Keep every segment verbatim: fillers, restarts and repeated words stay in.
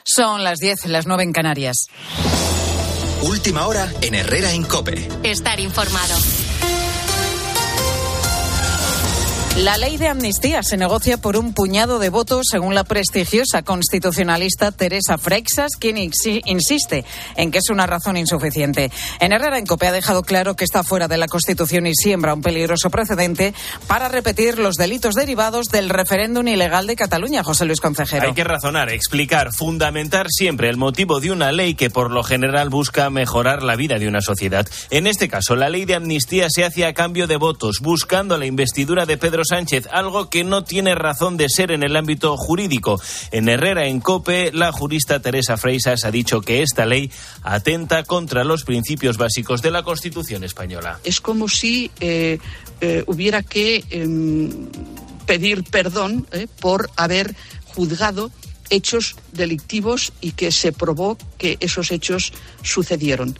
Son las diez, las nueve en Canarias. Última hora en Herrera en COPE. Estar informado. La ley de amnistía se negocia por un puñado de votos, según la prestigiosa constitucionalista Teresa Freixas, quien insiste en que es una razón insuficiente. En Herrera en COPE ha dejado claro que está fuera de la Constitución y siembra un peligroso precedente para repetir los delitos derivados del referéndum ilegal de Cataluña. José Luis Concejero. Hay que razonar, explicar, fundamentar siempre el motivo de una ley que por lo general busca mejorar la vida de una sociedad. En este caso, la ley de amnistía se hace a cambio de votos, buscando la investidura de Pedro Sánchez, algo que no tiene razón de ser en el ámbito jurídico. En Herrera en COPE, la jurista Teresa Freixas ha dicho que esta ley atenta contra los principios básicos de la Constitución española. Es como si eh, eh, hubiera que eh, pedir perdón eh, por haber juzgado hechos delictivos y que se probó que esos hechos sucedieron.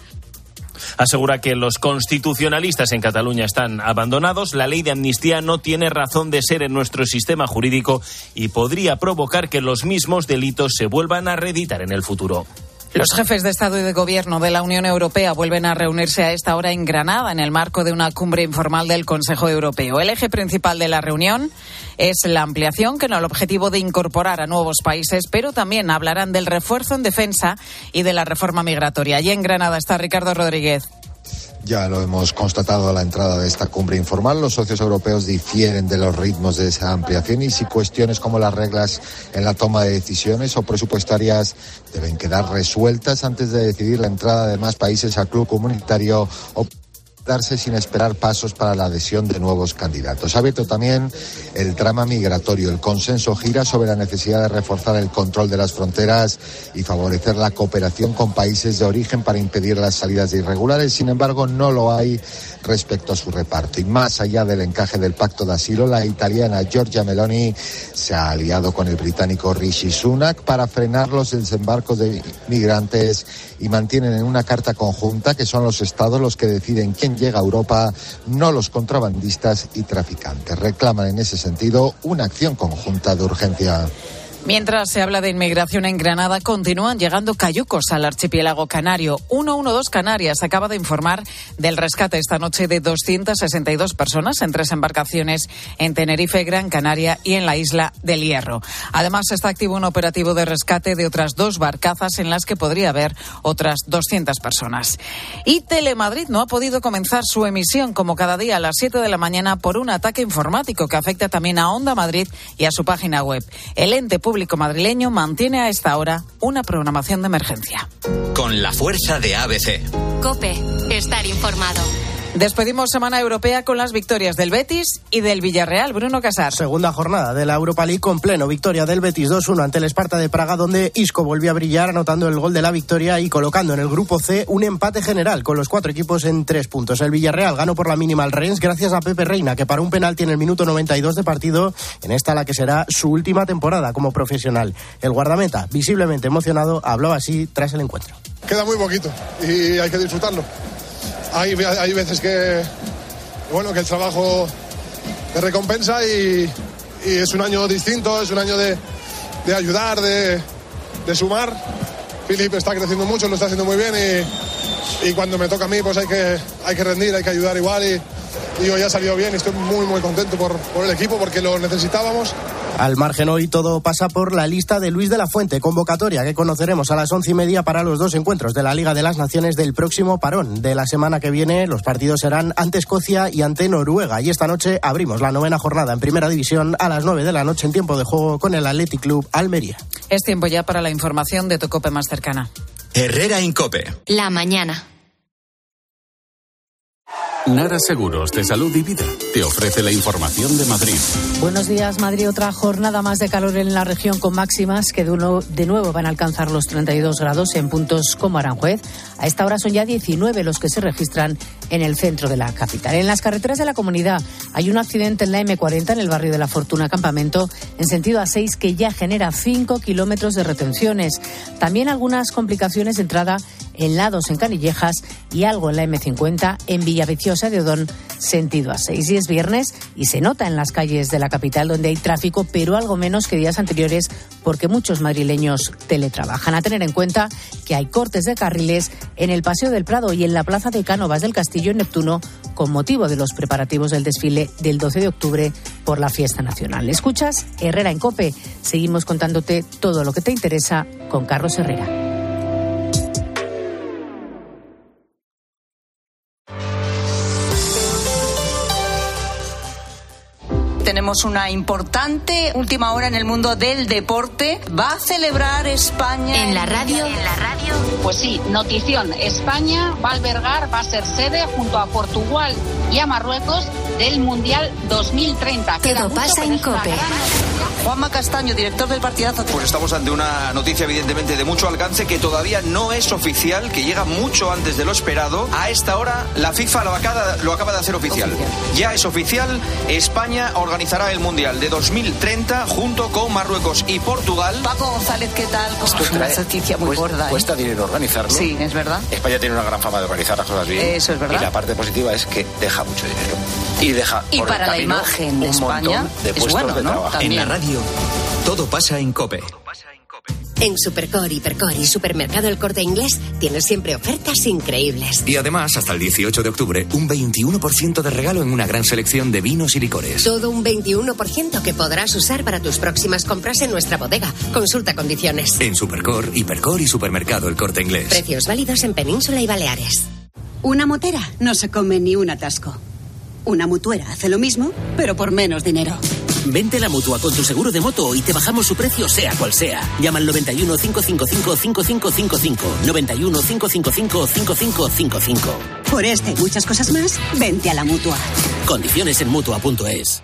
Asegura que los constitucionalistas en Cataluña están abandonados. La ley de amnistía no tiene razón de ser en nuestro sistema jurídico y podría provocar que los mismos delitos se vuelvan a reeditar en el futuro. Los jefes de Estado y de Gobierno de la Unión Europea vuelven a reunirse a esta hora en Granada, en el marco de una cumbre informal del Consejo Europeo. El eje principal de la reunión es la ampliación, con el objetivo de incorporar a nuevos países, pero también hablarán del refuerzo en defensa y de la reforma migratoria. Allí en Granada está Ricardo Rodríguez. Ya lo hemos constatado a la entrada de esta cumbre informal. Los socios europeos difieren de los ritmos de esa ampliación y si cuestiones como las reglas en la toma de decisiones o presupuestarias deben quedar resueltas antes de decidir la entrada de más países al club comunitario o darse sin esperar pasos para la adhesión de nuevos candidatos. Ha abierto también el drama migratorio. El consenso gira sobre la necesidad de reforzar el control de las fronteras y favorecer la cooperación con países de origen para impedir las salidas de irregulares. Sin embargo, no lo hay respecto a su reparto. Y más allá del encaje del pacto de asilo, la italiana Giorgia Meloni se ha aliado con el británico Rishi Sunak para frenar los desembarcos de migrantes y mantienen en una carta conjunta que son los estados los que deciden quién llega a Europa, no los contrabandistas y traficantes. Reclaman en ese sentido una acción conjunta de urgencia. Mientras se habla de inmigración en Granada, continúan llegando cayucos al archipiélago canario. ciento doce Canarias acaba de informar del rescate esta noche de doscientas sesenta y dos personas en tres embarcaciones en Tenerife, Gran Canaria y en la isla del Hierro. Además, está activo un operativo de rescate de otras dos barcazas en las que podría haber otras doscientas personas. Y Telemadrid no ha podido comenzar su emisión como cada día a las siete de la mañana por un ataque informático que afecta también a Onda Madrid y a su página web. El ente público madrileño mantiene a esta hora una programación de emergencia. Con la fuerza de A B C. COPE. Estar informado. Despedimos semana europea con las victorias del Betis y del Villarreal. Bruno Casar. Segunda jornada de la Europa League con pleno. Victoria del Betis dos uno ante el Sparta de Praga, donde Isco volvió a brillar anotando el gol de la victoria y colocando en el grupo C un empate general con los cuatro equipos en tres puntos. El Villarreal ganó por la mínima al Rennes gracias a Pepe Reina, que paró un penalti en el minuto noventa y dos de partido, en esta la que será su última temporada como profesional. El guardameta, visiblemente emocionado, habló así tras el encuentro. Queda muy poquito y hay que disfrutarlo. Hay, hay veces que, bueno, que el trabajo te recompensa y, y es un año distinto, es un año de, de ayudar, de, de sumar. Philip está creciendo mucho, lo está haciendo muy bien y, y cuando me toca a mí pues hay que, hay que rendir, hay que ayudar igual y, y hoy ha salido bien y estoy muy muy contento por, por el equipo porque lo necesitábamos. Al margen hoy todo pasa por la lista de Luis de la Fuente, convocatoria que conoceremos a las once y media para los dos encuentros de la Liga de las Naciones del próximo parón. De la semana que viene los partidos serán ante Escocia y ante Noruega y esta noche abrimos la novena jornada en Primera División a las nueve de la noche en tiempo de juego con el Athletic Club Almería. Es tiempo ya para la información de tu COPE más cercana. Herrera en COPE. La mañana. Nara Seguros de Salud y Vida te ofrece la información de Madrid. Buenos días, Madrid. Otra jornada más de calor en la región con máximas que de, uno, de nuevo van a alcanzar los treinta y dos grados en puntos como Aranjuez. A esta hora son ya diecinueve los que se registran en el centro de la capital. En las carreteras de la comunidad hay un accidente en la eme cuarenta en el barrio de la Fortuna Campamento en sentido A seis que ya genera cinco kilómetros de retenciones. También algunas complicaciones de entrada en Lados, en Canillejas y algo en la eme cincuenta en Villaviciosa de Odón sentido A seis. Y es viernes y se nota en las calles de la capital donde hay tráfico, pero algo menos que días anteriores porque muchos madrileños teletrabajan. A tener en cuenta que hay cortes de carriles en el Paseo del Prado y en la Plaza de Cánovas del Castillo en Neptuno con motivo de los preparativos del desfile del doce de octubre por la fiesta nacional. Escuchas Herrera en COPE. Seguimos contándote todo lo que te interesa con Carlos Herrera. Tenemos una importante última hora en el mundo del deporte. ¿Va a celebrar España en la radio? ¿En la radio? Pues sí, notición. España va a albergar, va a ser sede junto a Portugal y a Marruecos del Mundial dos mil treinta. Todo pasa en COPE. Juanma Castaño, director del partidazo. Pues estamos ante una noticia evidentemente de mucho alcance que todavía no es oficial, que llega mucho antes de lo esperado. A esta hora la FIFA lo acaba, lo acaba de hacer oficial. oficial. Ya es oficial, España organizará el Mundial de dos mil treinta junto con Marruecos y Portugal. Paco González, ¿qué tal? Es una noticia muy cuesta, gorda. ¿eh? Cuesta dinero organizarlo. Sí, es verdad. España tiene una gran fama de organizar las cosas bien. Eso es verdad. Y la parte positiva es que deja mucho dinero. Y deja y por para el la camino imagen de un España montón de es puestos bueno, de ¿no? trabajo. En la radio, todo pasa en COPE. En Supercor, Hipercor y Supermercado El Corte Inglés tienes siempre ofertas increíbles. Y además, hasta el dieciocho de octubre, un veintiuno por ciento de regalo en una gran selección de vinos y licores. Todo un veintiuno por ciento que podrás usar para tus próximas compras en nuestra bodega. Consulta condiciones. En Supercor, Hipercor y Supermercado El Corte Inglés. Precios válidos en Península y Baleares. Una motera no se come ni un atasco. Una mutuera hace lo mismo, pero por menos dinero. Vente a la Mutua con tu seguro de moto y te bajamos su precio sea cual sea. Llama al noventa y uno, cinco cinco cinco, cinco cinco cinco cinco. noventa y uno, cinco cinco cinco, cinco cinco cinco cinco. Por este y muchas cosas más, vente a la Mutua. Condiciones en Mutua punto es.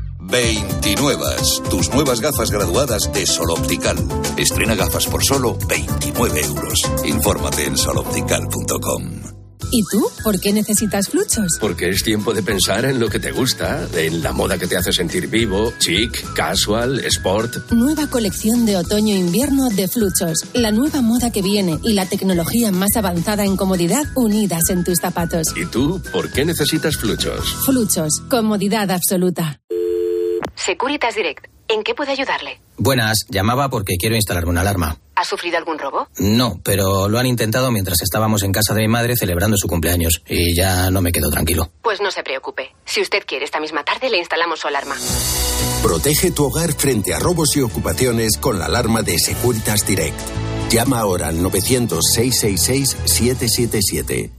veintinuevas, tus nuevas gafas graduadas de Sol Optical. Estrena gafas por solo veintinueve euros. Infórmate en sol optical punto com. ¿Y tú? ¿Por qué necesitas Fluchos? Porque es tiempo de pensar en lo que te gusta, en la moda que te hace sentir vivo, chic, casual, sport. Nueva colección de otoño-invierno de Fluchos. La nueva moda que viene y la tecnología más avanzada en comodidad unidas en tus zapatos. ¿Y tú? ¿Por qué necesitas Fluchos? Fluchos. Comodidad absoluta. Securitas Direct. ¿En qué puede ayudarle? Buenas, llamaba porque quiero instalarme una alarma. ¿Ha sufrido algún robo? No, pero lo han intentado mientras estábamos en casa de mi madre celebrando su cumpleaños y ya no me quedo tranquilo. Pues no se preocupe. Si usted quiere, esta misma tarde le instalamos su alarma. Protege tu hogar frente a robos y ocupaciones con la alarma de Securitas Direct. Llama ahora al novecientos, seiscientos sesenta y seis, setecientos setenta y siete.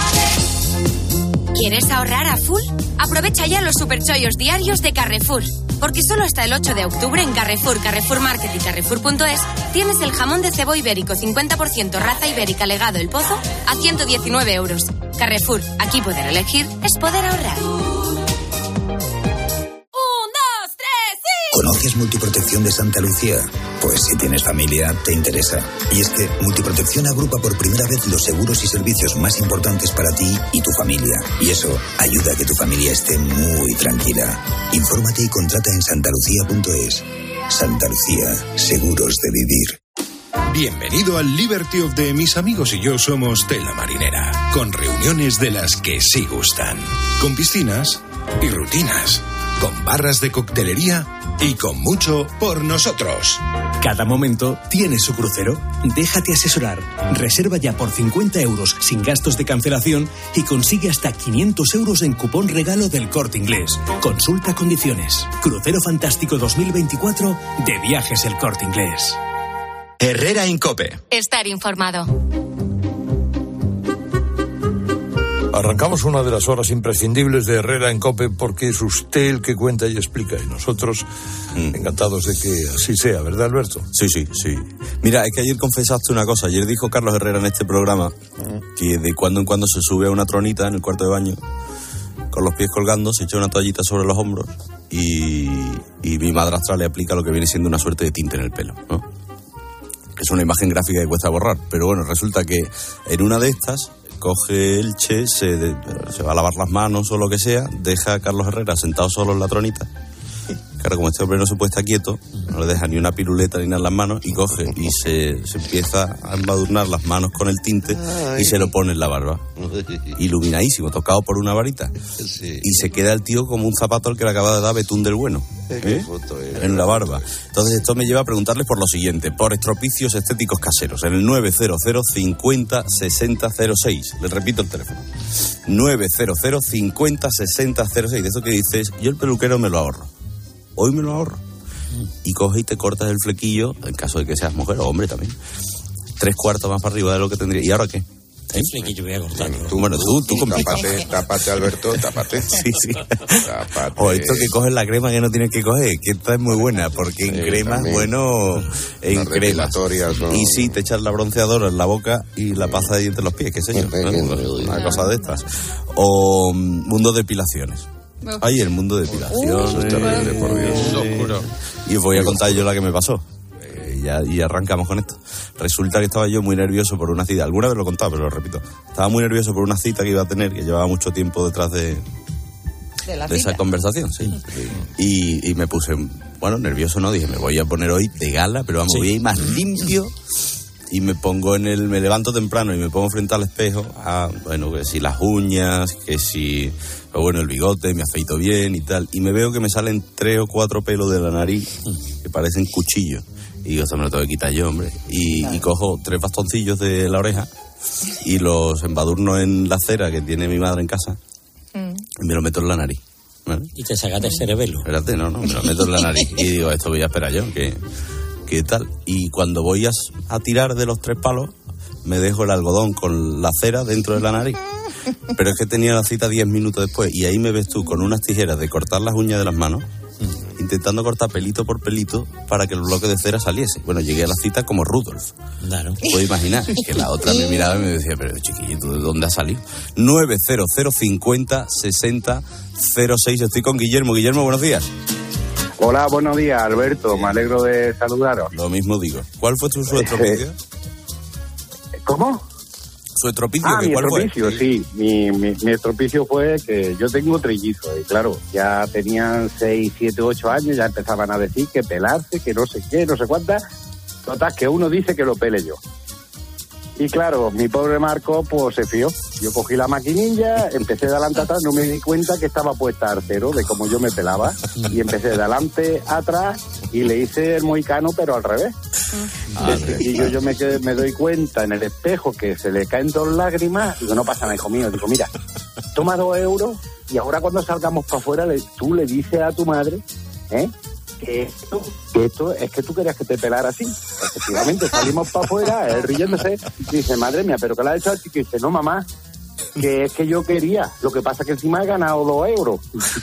¿Quieres ahorrar a full? Aprovecha ya los superchollos diarios de Carrefour. Porque solo hasta el ocho de octubre en Carrefour, Carrefour Market y Carrefour punto es tienes el jamón de cebo ibérico cincuenta por ciento raza ibérica legado El Pozo a ciento diecinueve euros. Carrefour, aquí poder elegir es poder ahorrar. ¿Conoces Multiprotección de Santa Lucía? Pues si tienes familia, te interesa. Y es que Multiprotección agrupa por primera vez los seguros y servicios más importantes para ti y tu familia. Y eso ayuda a que tu familia esté muy tranquila. Infórmate y contrata en santalucía punto es. Santa Lucía, seguros de vivir. Bienvenido al Liberty of the Mis amigos y yo somos Tela Marinera, con reuniones de las que sí gustan, con piscinas y rutinas, con barras de coctelería y con mucho por nosotros. Cada momento tiene su crucero. Déjate asesorar. Reserva ya por cincuenta euros sin gastos de cancelación y consigue hasta quinientos euros en cupón regalo del Corte Inglés. Consulta condiciones. Crucero Fantástico dos mil veinticuatro de Viajes El Corte Inglés. Herrera en COPE. Estar informado. Arrancamos una de las horas imprescindibles de Herrera en COPE porque es usted el que cuenta y explica y nosotros mm. encantados de que así sea, ¿verdad, Alberto? Sí, sí, sí. Mira, es que ayer confesaste una cosa. Ayer dijo Carlos Herrera en este programa que de cuando en cuando se sube a una tronita en el cuarto de baño con los pies colgando, se echa una toallita sobre los hombros y, y mi madrastra le aplica lo que viene siendo una suerte de tinte en el pelo, ¿no? Es una imagen gráfica que cuesta borrar, pero bueno, resulta que en una de estas coge el Che, se, de, se va a lavar las manos o lo que sea, deja a Carlos Herrera sentado solo en la tronita, Claro, como este hombre no se puede estar quieto, no le deja ni una piruleta ni nada en las manos, y coge y se, se empieza a embadurnar las manos con el tinte y se lo pone en la barba. Iluminadísimo, tocado por una varita. Sí. Y se queda el tío como un zapato al que le acaba de dar betún del bueno. ¿Eh? En la barba. Entonces esto me lleva a preguntarles por lo siguiente, por estropicios estéticos caseros, en el nueve cero cero cincuenta sesenta cero seis. Les repito el teléfono, nueve cero cero cincuenta sesenta cero seis. De eso que dices, yo el peluquero me lo ahorro, hoy me lo ahorro, y coges y te cortas el flequillo, en caso de que seas mujer o hombre también, tres cuartos más para arriba de lo que tendría. ¿Y ahora qué? ¿Eh? Flequillo voy a cortar. Tú, bueno, tú, tú Tápate, tápate, Alberto, tápate. Sí, sí. Tápate. O esto que coges la crema que no tienes que coger, que esta es muy buena, porque en Sí, crema es también. bueno, en Las crema. depilatorias, ¿no? Y sí, te echas la bronceadora en la boca y la pasta de dientes en los pies, qué sé yo, ¿no? Una cosa de estas. O mm, mundo de depilaciones. Ay, el mundo de depilaciones. Eso es terrible, por Dios. Eh, Y os voy a contar yo la que me pasó. Eh, ya, y arrancamos con esto. Resulta que estaba yo muy nervioso por una cita. Alguna vez lo he contado, pero lo repito. Estaba muy nervioso por una cita que iba a tener, que llevaba mucho tiempo detrás de, De la de esa cita. conversación, sí. Y, y me puse, bueno, nervioso no, dije, me voy a poner hoy de gala, pero vamos, Sí. voy a ir más limpio. Y me pongo en el, me levanto temprano y me pongo frente al espejo, a, bueno, que si las uñas, que si, pues bueno, el bigote, me afeito bien y tal. Y me veo que me salen tres o cuatro pelos de la nariz que parecen cuchillos. Y digo, esto me lo tengo que quitar yo, hombre. Y, y cojo tres bastoncillos de la oreja y los embadurno en la cera que tiene mi madre en casa y me lo meto en la nariz. ¿Vale? Y te sacaste el cerebelo. Espérate, no, no, me lo meto en la nariz. Y digo, esto voy a esperar yo, que, que tal. Y cuando voy a, a tirar de los tres palos, me dejo el algodón con la cera dentro de la nariz. Pero es que tenía la cita diez minutos después. Y ahí me ves tú con unas tijeras de cortar las uñas de las manos, intentando cortar pelito por pelito para que el bloque de cera saliese. Bueno, llegué a la cita como Rudolf. Claro. Puedo imaginar que la otra me miraba y me decía, pero chiquillito, ¿de dónde has salido? nueve cero cero cincuenta sesenta cero seis. Estoy con Guillermo. Guillermo, buenos días. Hola, buenos días, Alberto. Me alegro de saludaros. Lo mismo digo. ¿Cuál fue tu su estropicio? ¿Cómo? ¿Su estropicio? Ah, ¿que mi ¿Cuál estropicio, fue? sí. Mi, mi, mi estropicio fue que yo tengo trillizos y claro, ya tenían seis, siete, ocho años, ya empezaban a decir que pelarse, que no sé qué, no sé cuántas. Total, que uno dice que lo pele yo. Y claro, mi pobre Marco, pues se fió. Yo cogí la maquinilla, empecé de adelante a atrás, no me di cuenta que estaba puesta al cero de cómo yo me pelaba. Y empecé de adelante a atrás y le hice el mohicano, pero al revés. Y yo, yo me, quedé- me doy cuenta en el espejo que se le caen dos lágrimas. Digo, no pasa nada, hijo mío. Digo, mira, toma dos euros y ahora cuando salgamos para afuera, le- tú le dices a tu madre, ¿eh? Que esto, que esto es que tú querías que te pelara así. Efectivamente, salimos para afuera, él riéndose, y dice, madre mía, ¿pero qué le ha hecho así? Que dice, no, mamá, que es que yo quería. Lo que pasa es que encima he ganado dos euros.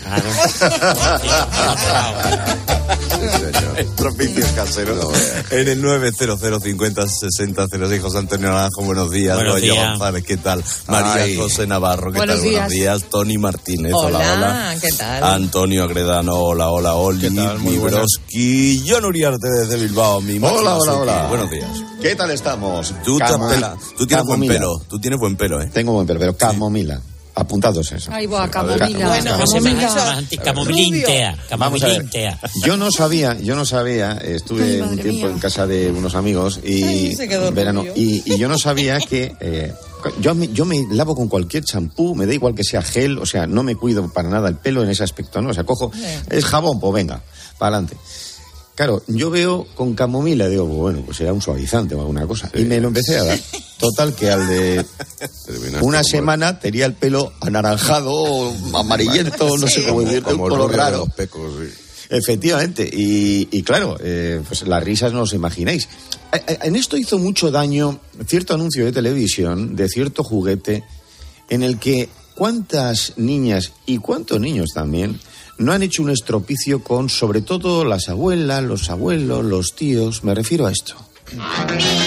Estropicios caseros. En el nueve cero cero cincuenta sesenta cero seis. José Antonio Naranjo, buenos días. Buenos Roger días. González, ¿qué tal? María Ay. José Navarro, ¿qué Buenos tal? días. Buenos días. Tony Martínez, hola, Hola, hola. ¿qué tal? Antonio Agredano, hola, hola, Oli, ¿Qué tal? Muy mi buenas. broski. John Uriarte desde Bilbao, mi Hola, máxima hola, Suki. hola. Buenos días. ¿Qué tal estamos? Tú, te has Camo- pela- tú tienes buen camomila. pelo, tú tienes buen pelo, ¿eh? Tengo buen pelo, pero camomila. Apuntados eso. Ahí va, A ver, camomila. bueno, ¿Cómo se llama? camomila. Camomilintea. Vamos a ver. Camomilintea. Yo no sabía, yo no sabía, estuve Ay, un madre tiempo mía. en casa de unos amigos y Ay, se quedó verano rubio. y, y yo no sabía que eh, yo, me- yo me lavo con cualquier champú, me da igual que sea gel, o sea, no me cuido para nada el pelo en ese aspecto, ¿no? O sea, cojo, es jabón, pues venga, para adelante. Claro, yo veo con camomila, digo, pues bueno, pues será un suavizante o alguna cosa. Y me lo empecé a dar. Total, que al de una semana tenía el pelo anaranjado, amarillento, no sé cómo decirte, un color raro. Efectivamente, y, y claro, eh, pues las risas no os imagináis. Eh, eh, En esto hizo mucho daño cierto anuncio de televisión de cierto juguete en el que cuántas niñas y cuántos niños también no han hecho un estropicio con, sobre todo, las abuelas, los abuelos, los tíos. Me refiero a esto. La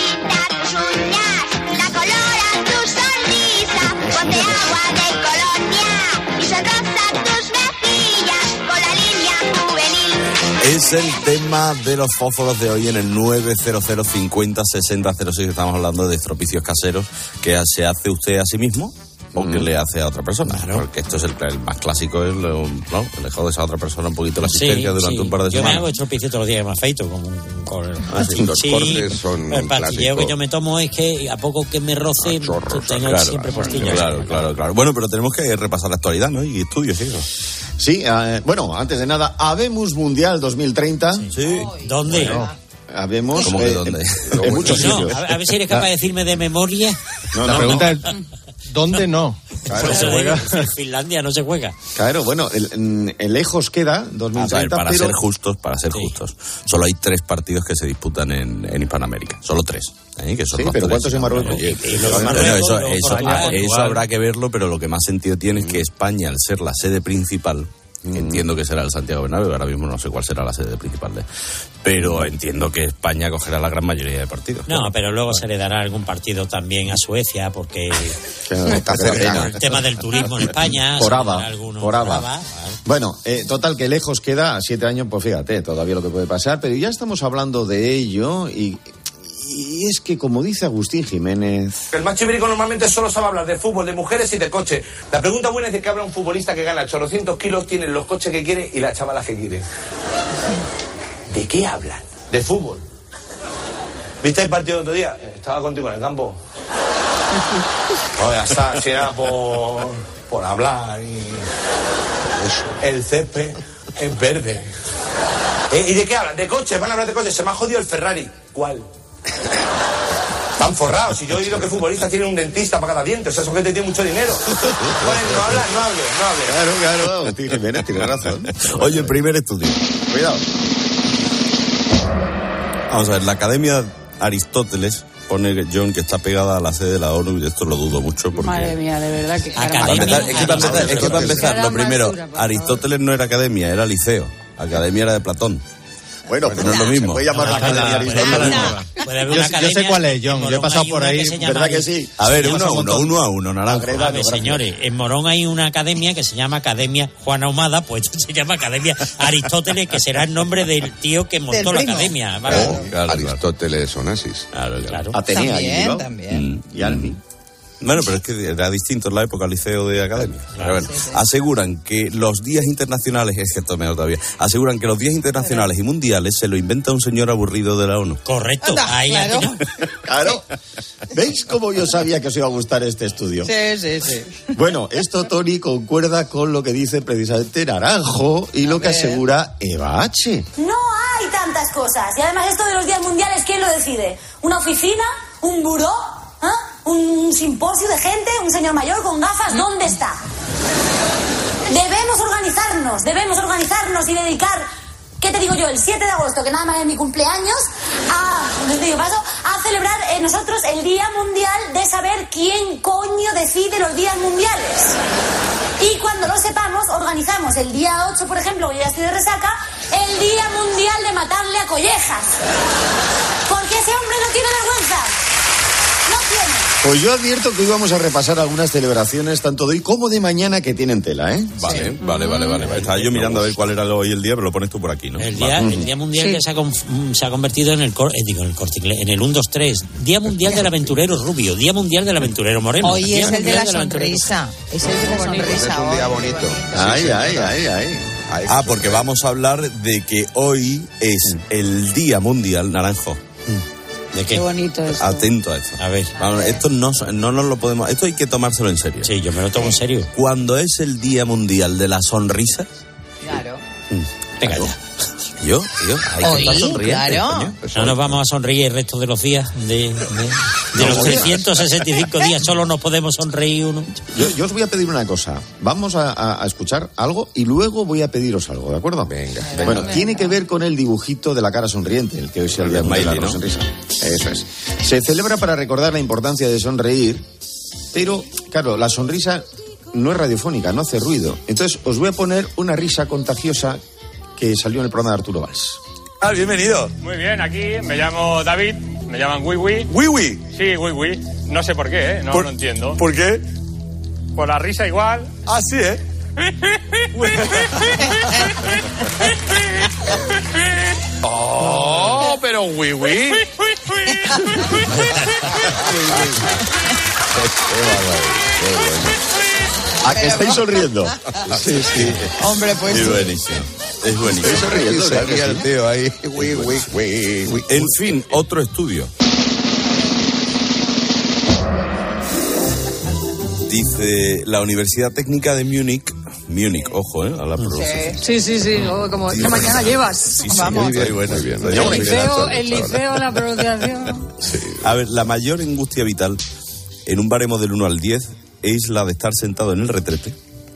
colora tu sonrisa, ponte agua de colonia y sonrosa tus mejillas con la línea juvenil. Es el tema de los fósforos de hoy en el nueve cero cero cincuenta sesenta cero seis. Estamos hablando de estropicios caseros que se hace usted a sí mismo. o que le hace a otra persona. Claro. Porque esto es el, el más clásico, es lo, ¿no? Le jodes a otra persona un poquito la asistencia sí, durante sí. un par de yo semanas. Yo me hago estropicio todos los días que me afeito. Como, con el, ah, sí, los sí, cortes son el pastilleo que yo me tomo es que a poco que me roce, ah, chorros, tengo claro, siempre postillas. Claro, claro, claro. Bueno, pero tenemos que repasar la actualidad, ¿no? Y estudios, sí. Sí, eh, bueno, antes de nada, Habemos Mundial dos mil treinta. Sí. sí. ¿Dónde? Bueno, habemos. ¿Cómo que eh, dónde? En, en muchos no, sitios. A, a ver si eres capaz de decirme de memoria. No, la no, pregunta no. es: ¿dónde no? Claro, se juega. En Finlandia no se juega. Claro, bueno, el, el lejos queda dos mil treinta. A ver, para pero... ser justos, para ser sí. justos, solo hay tres partidos que se disputan en, en Hispanoamérica. Solo tres. ¿eh? Que son sí, pero ¿cuántos en Marruecos? Y, y bueno, Marruecos eso, eso, eso, eso habrá que verlo, pero lo que más sentido tiene es que España, al ser la sede principal, Mm. entiendo que será el Santiago Bernabéu, ahora mismo no sé cuál será la sede principal de, pero entiendo que España cogerá la gran mayoría de partidos. No, pero luego bueno. se le dará algún partido también a Suecia, porque el tema del turismo en España. Por ABA, por ABA. Bueno, eh, total que lejos queda, siete años, pues fíjate, todavía lo que puede pasar, pero ya estamos hablando de ello y... Y es que, como dice Agustín Jiménez... El macho ibérico normalmente solo sabe hablar de fútbol, de mujeres y de coche. La pregunta buena es de qué habla un futbolista que gana ochocientos kilos, tiene los coches que quiere y las chavalas que quiere. ¿De qué hablan? De fútbol. ¿Viste el partido del otro día? Estaba contigo en el campo. No, ya está, si era por, por hablar y... El césped es verde. ¿Y de qué hablan? De coches, van a hablar de coches. Se me ha jodido el Ferrari. ¿Cuál? Están forrados. Y yo he oído que futbolistas tienen un dentista para cada diente. O sea, esos gente tiene mucho dinero. Bueno, no habla, no hable, no hable. Claro, claro. Agustín Jiménez tiene razón. Oye, el primer estudio. Cuidado. Vamos a ver, la Academia Aristóteles pone, John, que está pegada a la sede de la ONU, y esto lo dudo mucho porque... Madre mía, de verdad que... Para empezar, es que para empezar, es que para empezar lo primero, Aristóteles no era academia, era liceo. Academia era de Platón. Bueno, pero no es lo mismo. Se puede llamar la Academia Aristóteles. Yo, yo sé cuál es, John. Yo he pasado por ahí. ¿Verdad que sí? A ver, uno a uno, uno a uno, naranja. A ver, señores, en Morón hay una academia que se llama Academia Juan Ahumada, pues se llama Academia Aristóteles, que será el nombre del tío que montó la academia. ¿Vale? Oh, claro, Aristóteles Onassis. Claro, claro. Atenea también, y también. Y Albi. Bueno, pero es que era distinto en la época liceo de academia. Claro, bueno, sí, sí. Aseguran que los días internacionales, es que esto es mejor todavía, aseguran que los días internacionales y mundiales se lo inventa un señor aburrido de la ONU. Correcto. Anda, ahí claro. Claro. ¿Veis cómo yo sabía que os iba a gustar este estudio? Sí, sí, sí. Bueno, esto, Tony, concuerda con lo que dice precisamente Naranjo y lo que asegura Eva H. No hay tantas cosas. Y además esto de los días mundiales, ¿quién lo decide? ¿Una oficina? ¿Un buró? ¿Ah? ¿Un simposio de gente? ¿Un señor mayor con gafas? ¿Dónde está? Debemos organizarnos, debemos organizarnos y dedicar, ¿qué te digo yo? El siete de agosto, que nada más es mi cumpleaños, a, te digo, paso, a celebrar eh, nosotros el Día Mundial de saber quién coño decide los días mundiales. Y cuando lo sepamos, organizamos el día ocho, por ejemplo, que yo ya estoy de resaca, el Día Mundial de matarle a collejas. Porque ese hombre no tiene vergüenza. No tiene. Pues yo advierto que hoy vamos a repasar algunas celebraciones, tanto de hoy como de mañana, que tienen tela, ¿eh? Vale, sí. vale, vale, vale. Estaba yo mirando a ver cuál era hoy el día, pero lo pones tú por aquí, ¿no? El día, el día mundial sí. que se ha, con, se ha convertido en el, cor, eh, digo, en el corte inglés, en el uno, dos, tres. Día mundial del aventurero rubio, Día mundial del aventurero moreno. Hoy día es el de la del sonrisa. Es el de la sonrisa. Es un día bonito. bonito. Ay, sí, ay, ay, ay, ay. Ah, porque vamos a hablar de que hoy es el Día Mundial Naranjo. ¿De qué? Qué bonito esto. Atento a esto. A ver. Vamos, esto no, no nos lo podemos... Esto hay que tomárselo en serio. Sí, yo me lo tomo en serio. Cuando es el Día Mundial de la Sonrisa... Claro. Venga ya. Yo, tío, hay que estar sonriendo. Claro. No nos vamos a sonreír el resto de los días. De, de, de los trescientos sesenta y cinco días solo nos podemos sonreír uno. Yo, yo os voy a pedir una cosa. Vamos a, a, a escuchar algo y luego voy a pediros algo, ¿de acuerdo? Venga. venga bueno, venga. Tiene que ver con el dibujito de la cara sonriente, el que hoy es el día de la ¿no? sonrisa. Eso es. Se celebra para recordar la importancia de sonreír, pero, claro, la sonrisa no es radiofónica, no hace ruido. Entonces, os voy a poner una risa contagiosa que salió en el programa de Arturo Valls. Ah, bienvenido. Muy bien, aquí me llamo David, me llaman Wiwi. ¿Wiwi? Sí, Wiwi. No sé por qué, ¿eh? No por, lo entiendo. ¿Por qué? Por la risa igual. Ah, sí, ¿eh? Oh, pero Wiwi. ¿A que estáis sonriendo? Sí, sí. Hombre, pues Es sí. buenísimo. Es buenísimo. Estoy sonriendo, Se ¿verdad que ría sí? el tío ahí. Ui, ui, ui, ui. En fin, otro estudio. Dice la Universidad Técnica de Múnich, Múnich, ojo, ¿eh? A la pronunciación. Sí, sí, sí. Oh, como Sí, ¿qué mañana sí. llevas? Sí, sí, Vamos. muy bien, muy bien. El liceo, el liceo, la pronunciación. A ver, la mayor angustia vital en un baremo del uno al diez es la de estar sentado en el retrete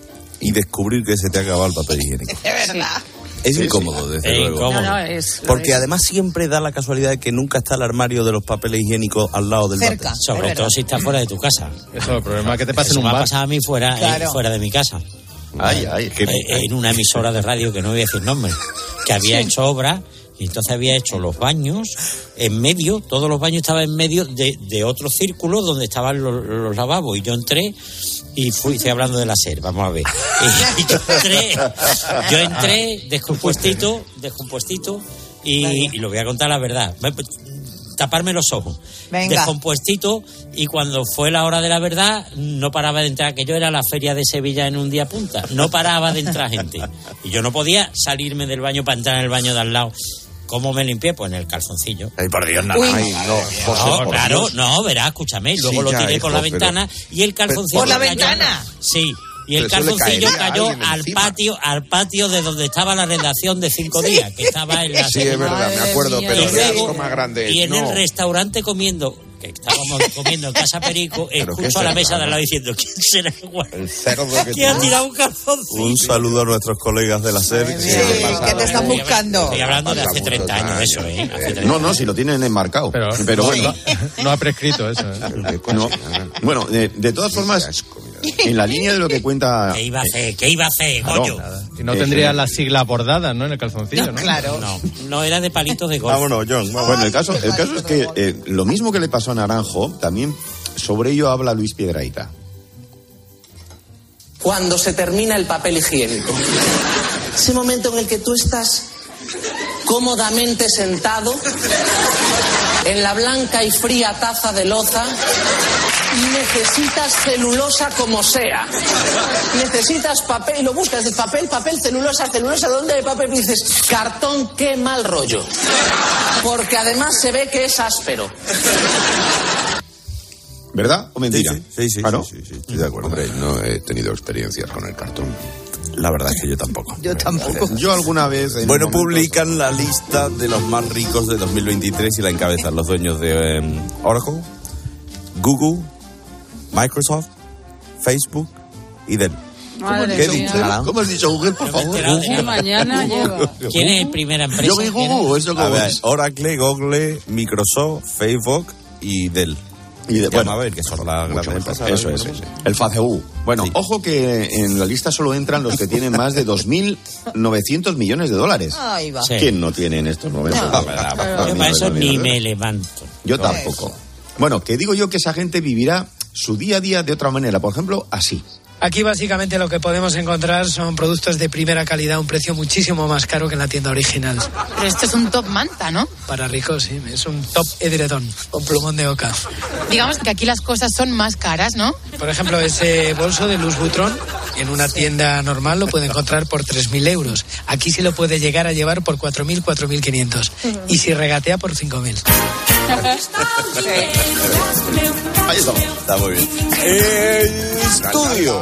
y descubrir que se te ha acabado el papel higiénico. Es verdad. Es Sí, incómodo, sí. desde Es luego. incómodo. No, no, es. Porque es- además siempre da la casualidad de que nunca está el armario de los papeles higiénicos al lado del Cerca. váter. Sobre Es todo verdad. si estás fuera de tu casa. Eso, el problema es que te pasa en Eso un me ha bar. pasado a mí fuera, eh, Claro. fuera de mi casa. Ay, ay, qué Eh, en una emisora de radio que no voy a decir nombre, que había hecho obra y entonces había hecho los baños en medio, todos los baños estaban en medio de, de otro círculo donde estaban los, los lavabos y yo entré y fui, estoy hablando de la SER, vamos a ver. Y yo entré, yo entré descompuestito, descompuestito y, y lo voy a contar la verdad. Taparme los ojos. Venga. Descompuestito y cuando fue la hora de la verdad no paraba de entrar, que yo era la feria de Sevilla en un día punta, no paraba de entrar gente y yo no podía salirme del baño para entrar en el baño de al lado. ¿Cómo me limpié? Pues en el calzoncillo. Ay, por Dios, nada. Uy. Ay, no, José, No, por claro, Dios. no, verás, escúchame. Luego Sí, lo ya, tiré hijo, por la pero- ventana y el calzoncillo ¿Por la cayó- ventana? Sí. Y el Pero eso le calzoncillo caería a cayó alguien al encima. patio, al patio de donde estaba la redacción de cinco días, que estaba en la Sí, es verdad, me Madre acuerdo, mía. pero y de luego, algo más grande. y en no. el restaurante comiendo, que estábamos comiendo en Casa Perico, Pero qué escucho a la cerdo, mesa de al ¿no? lado diciendo, ¿quién será el guay? El cerdo que ¿Quién ha tiene. tirado un calzoncillo? Un saludo a nuestros colegas de la SER. Sí, que- que te están buscando. Estoy hablando de Pasa hace treinta muchos años, eso, ¿eh? Hace treinta No, no, si lo tienen enmarcado. Pero, Pero, no, bueno. no, no ha prescrito eso. ¿eh? No. Bueno, de, de todas formas, en la línea de lo que cuenta... ¿Qué iba a hacer? ¿Qué iba a hacer, Claro. coño? Y no tendría las siglas bordadas, ¿no? En el calzoncillo, ¿no? Claro. No, no era de palitos de golf. Vámonos, John. vámonos. Bueno, el caso, el caso es que eh, lo mismo que le pasó a Naranjo, también sobre ello habla Luis Piedrahita. Cuando se termina el papel higiénico. Ese momento en el que tú estás cómodamente sentado en la blanca y fría taza de loza y necesitas celulosa como sea. Necesitas papel y lo buscas de papel, papel, celulosa, celulosa. ¿Dónde hay papel? Y dices, cartón, qué mal rollo. Porque además se ve que es áspero. ¿Verdad o mentira? Sí, sí, sí, Claro. sí, sí, sí, estoy de acuerdo. Hombre, no he tenido experiencias con el cartón. La verdad es que yo tampoco. Yo tampoco. Yo alguna vez... en Bueno, momentos- publican la lista de los más ricos de dos mil veintitrés y la encabezan los dueños de eh, Oracle, Google, Microsoft, Facebook y Dell. Madre ¿Qué he mía. dicho? ¿Cómo has dicho, Google, por favor? ¿Qué mañana lleva? ¿Quién es la primera empresa? Yo vi ¿Quién es? Google, eso A como ver, es. Oracle, Google, Microsoft, Facebook y Dell. Y de- Ya bueno, vamos a ver, que son las Mucho grandes mejor. empresas. Eso ahora es, mismo. eso. El FACEU. Bueno, Sí. ojo que en la lista solo entran los que tienen más de dos mil novecientos millones de dólares. Ahí va. Sí. ¿Quién no tiene en estos momentos? No. dos mil Yo novecientos para eso ni millones? me levanto. Yo tampoco. Bueno, que digo yo que esa gente vivirá su día a día de otra manera. Por ejemplo, así. Aquí básicamente lo que podemos encontrar son productos de primera calidad a un precio muchísimo más caro que en la tienda original. Pero esto es un top manta, ¿no? Para ricos, sí, es un top edredón con plumón de oca. Digamos que aquí las cosas son más caras, ¿no? Por ejemplo, ese bolso de Louis Vuitton en una tienda normal lo puede encontrar por tres mil euros. Aquí sí lo puede llegar a llevar por cuatro mil, cuatro mil quinientos. Y si regatea, por cinco mil. Ahí está. Está muy bien. El estudio.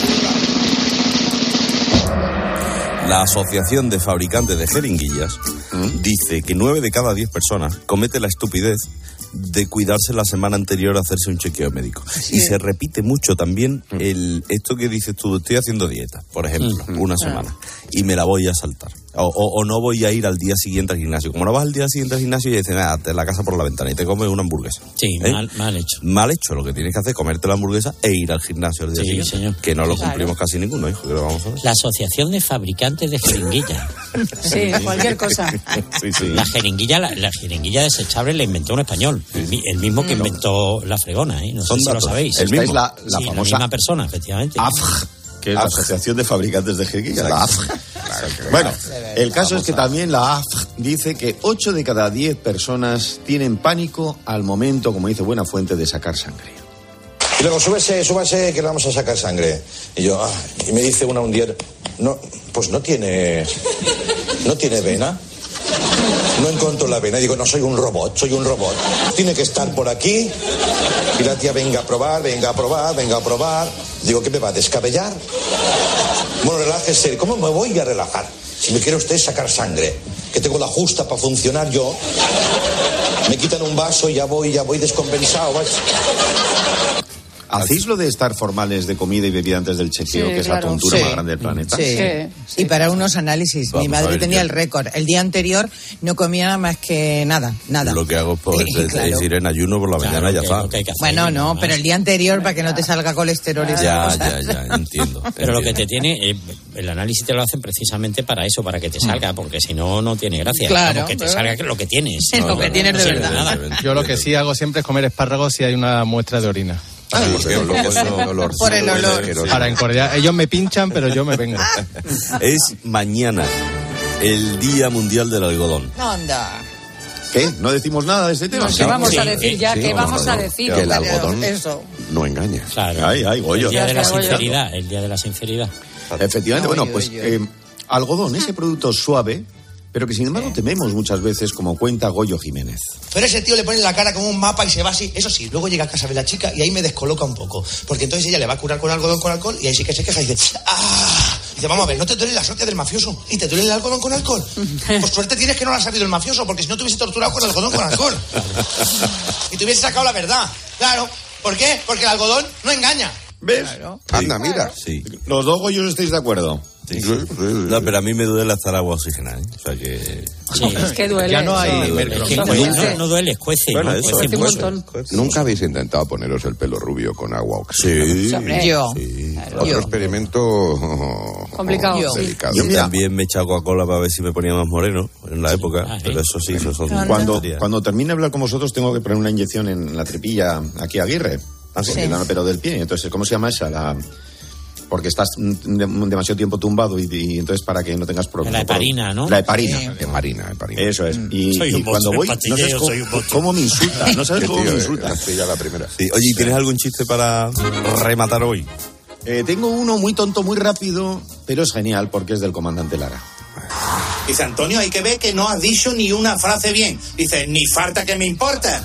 La Asociación de Fabricantes de Jeringuillas dice que nueve de cada diez personas comete la estupidez de cuidarse la semana anterior a hacerse un chequeo médico. Y se repite mucho también el esto que dices tú, estoy haciendo dieta, por ejemplo, una semana, y me la voy a saltar. O, o, o no voy a ir al día siguiente al gimnasio. Como no vas al día siguiente al gimnasio y dices, nada, te la casa por la ventana y te comes una hamburguesa. Sí, ¿Eh? mal, mal hecho. Mal hecho, lo que tienes que hacer es comerte la hamburguesa e ir al gimnasio el día Sí, siguiente. señor. Que no lo Claro. cumplimos casi ninguno, hijo, que lo vamos a ver. La Asociación de Fabricantes de Jeringuillas. Sí, cualquier cosa. Sí, sí. La jeringuilla, la, la jeringuilla desechable la inventó un español, el, mi- el mismo que inventó la fregona, ¿eh? No sé Son si datos. lo sabéis. El Esta es mismo. la, la Sí, famosa la misma persona, efectivamente. A F G, que es la A F G. Asociación de Fabricantes de Jeringuillas. La A F G. Bueno, el caso es que también la A F G dice que ocho de cada diez personas tienen pánico al momento, como dice Buena Fuente, de sacar sangre. Y luego, súbese, súbase, que le vamos a sacar sangre. Y yo, ah, y me dice una un día, no, pues no tiene, no tiene vena. No encuentro la vena. Y digo, no, soy un robot, soy un robot. Tiene que estar por aquí. Y la tía, venga a probar, venga a probar, venga a probar. Digo, ¿qué me va a descabellar? Bueno, relájese. ¿Cómo me voy a relajar? Si me quiere usted sacar sangre, que tengo la justa para funcionar yo, me quitan un vaso y ya voy, ya voy descompensado. ¿Vas? ¿Hacéis lo de estar formales de comida y bebida antes del chequeo, Sí, que es claro. la tontura Sí. más grande del planeta? Sí. Sí. Y para unos análisis. Vamos Mi a madre ver, tenía yo- el récord. El día anterior no comía nada más que nada, nada. Lo que hago pues, Sí, es, claro. es ir en ayuno por la mañana y ya está. Bueno, no, pero el día anterior para que no te salga colesterol y esas Ya, cosas. ya, ya, entiendo. Pero lo que te tiene, eh, el análisis te lo hacen precisamente para eso, para que te salga, porque si no, no tiene gracia. Claro, Vamos, que te pero- salga lo que tienes. Es lo que tienes de Sí, verdad. nada. Yo lo que sí hago siempre es comer espárragos si hay una muestra de orina. Por el olor. Para encordiar. Ellos me pinchan, pero yo me vengo. Es mañana el Día Mundial del Algodón. Anda. ¿Qué? ¿No decimos nada de este tema? ¿Qué vamos a decir ya? Sí, ¿Qué no, vamos no, a no. decir? Que el algodón Eso. no engaña. Claro. Ay, ay, Goyo. El día de la Goyo. sinceridad, el día de la sinceridad. Efectivamente, Ay, bueno, ay, pues ay. eh, algodón, ese producto suave, pero que sin embargo tememos muchas veces, como cuenta Goyo Jiménez. Pero ese tío le pone la cara como un mapa y se va así. Eso sí, luego llega a casa de la chica y ahí me descoloca un poco. Porque entonces ella le va a curar con algodón con alcohol y ahí sí que se queja y dice, ¡ah! Y dice, vamos a ver, ¿no te duele la suerte del mafioso? ¿Y te duele el algodón con alcohol? Pues suerte tienes que no lo ha sabido el mafioso, porque si no te hubiese torturado con algodón con alcohol. Y te hubiese sacado la verdad. Claro. ¿Por qué? Porque el algodón no engaña. ¿Ves? Anda, mira. Sí. Los dos Goyos estáis de acuerdo. Sí, sí. No, pero a mí me duele hasta el agua oxigenada, ¿eh? O sea que... Es que duele. Ya no hay eso. mercro. Es que no, no, no duele, escuece. Bueno, ¿no? eso, Escuece un mucho. montón. ¿Nunca habéis intentado poneros el pelo rubio con agua oxigenada? Sí. Hombre. Yo. Otro Yo. experimento oh, Complicado. Yo. delicado. Yo también me he echado Coca-Cola para ver si me ponía más moreno en la época, Ah, ¿sí? pero eso sí, eso son Cuando, tonterías. cuando termine de hablar con vosotros, tengo que poner una inyección en la tripilla aquí a Aguirre. ¿Ah, sí? Porque la- pero del pie. Entonces, ¿cómo se llama esa? La... Porque estás mm, de- demasiado tiempo tumbado y, y entonces para que no tengas problemas. La heparina, ¿no? La heparina. Heparina, heparina. Eso es. Y, Soy un y cuando monstruo, voy, el no sabes patilleo, cómo, soy un monstruo. cómo me insulta. No sabes cómo me Tío, eh, insulta. la pilla la primera. Sí. Oye, ¿y tienes algún chiste para rematar hoy? Eh, tengo uno muy tonto, muy rápido, pero es genial porque es del comandante Lara. Dice, Antonio, hay que ver que no has dicho ni una frase bien. Dice, ni falta que me importa.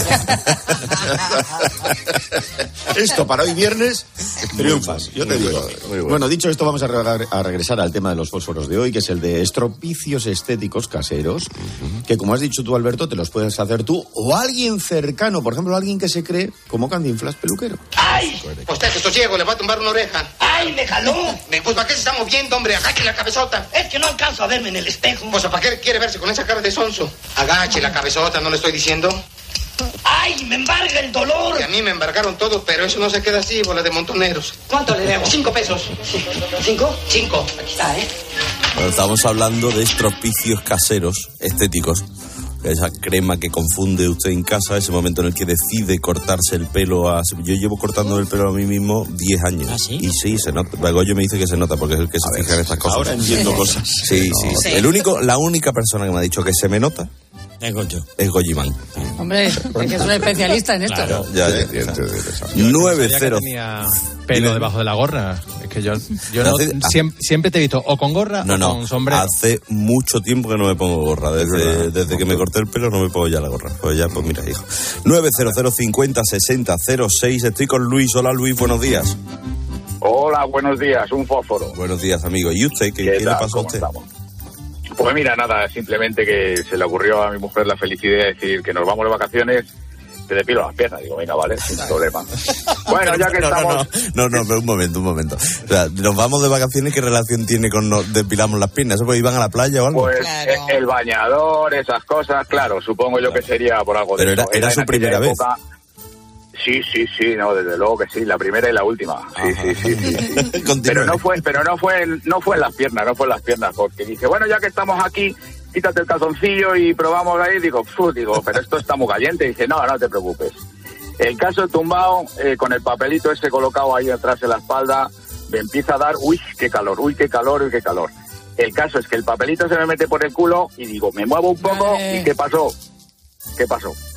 Esto para hoy viernes triunfas, yo te muy digo. bueno, muy bueno. Bueno, dicho esto, vamos a, re- a regresar al tema de los fósforos de hoy, que es el de estropicios estéticos caseros, que como has dicho tú, Alberto, te los puedes hacer tú o alguien cercano, por ejemplo, alguien que se cree como Cantinflas peluquero. ¡Ay! Usted que estoy ciego, le va a tumbar una oreja. ¡Ay, me jaló! Pues, ¿para qué se está moviendo, hombre? Agache la cabezota. Es que no alcanzo a verme en el espejo. Pues, ¿para qué quiere verse con esa cara de sonso? Agache la cabezota, ¿no le estoy diciendo? ¡Ay, me embarga el dolor! Y a mí me embargaron todos, pero eso no se queda así, bola de montoneros. ¿Cuánto le debo? Cinco pesos. ¿Cinco? Cinco. Aquí está, ¿eh? Bueno, estamos hablando de estropicios caseros estéticos. Esa crema que confunde usted en casa, ese momento en el que decide cortarse el pelo. A... Yo llevo cortando el pelo a mí mismo diez años. ¿Ah, sí? Y sí, se nota. Goyo me dice que se nota porque es el que se fija en estas cosas. Ahora entiendo cosas. Sí, sí, sí. El único, la única persona que me ha dicho que se me nota Es Goyo. es Goyimán. Hombre, es que es un especialista en esto. Claro. Ya, ya. Diente de esa. nueve Sabía que cero. tenía pelo debajo de la gorra. Es que yo, yo no- Hace- siempre, siempre te he visto o con gorra No, o no, con sombrero. hace mucho tiempo que no me pongo gorra. Desde, desde que me corté el pelo no me pongo ya la gorra. Pues ya, pues mira, hijo. nueve cero cero cincuenta sesenta cero seis. Estoy con Luis. Hola, Luis, buenos días. Hola, buenos días, un fósforo. Buenos días, amigo. ¿Y usted? ¿Qué, ¿Qué qué le tal? pasó a ¿Cómo usted? estamos? Pues mira, nada, simplemente que se le ocurrió a mi mujer la felicidad de decir que nos vamos de vacaciones, te depilo las piernas. Digo, venga, vale, sin problema. Bueno, ya que no, estamos... no, no, no, no, pero un momento, un momento. O sea, nos vamos de vacaciones, ¿qué relación tiene con nos depilamos las piernas? ¿Eso pues iban a la playa o algo? Pues eh, el bañador, esas cosas, claro, supongo yo que sería por algo de Pero era, eso. era en su aquella primera vez. época. Sí, sí, sí, no, desde luego que sí, la primera y la última. Sí, sí, sí, sí. Continúe. Pero no fue, pero no fue, en- no fue en las piernas, no fue en las piernas, porque dije, bueno, ya que estamos aquí, quítate el calzoncillo y probamos ahí. Digo, "Fu", digo, pero esto está muy caliente. Y dice, no, no te preocupes. El caso tumbado, eh, con el papelito ese colocado ahí atrás de la espalda, me empieza a dar, uy, qué calor, uy, qué calor, uy, qué calor. El caso es que el papelito se me mete por el culo y digo, me muevo un poco Eh. y ¿qué pasó? ¿Qué pasó?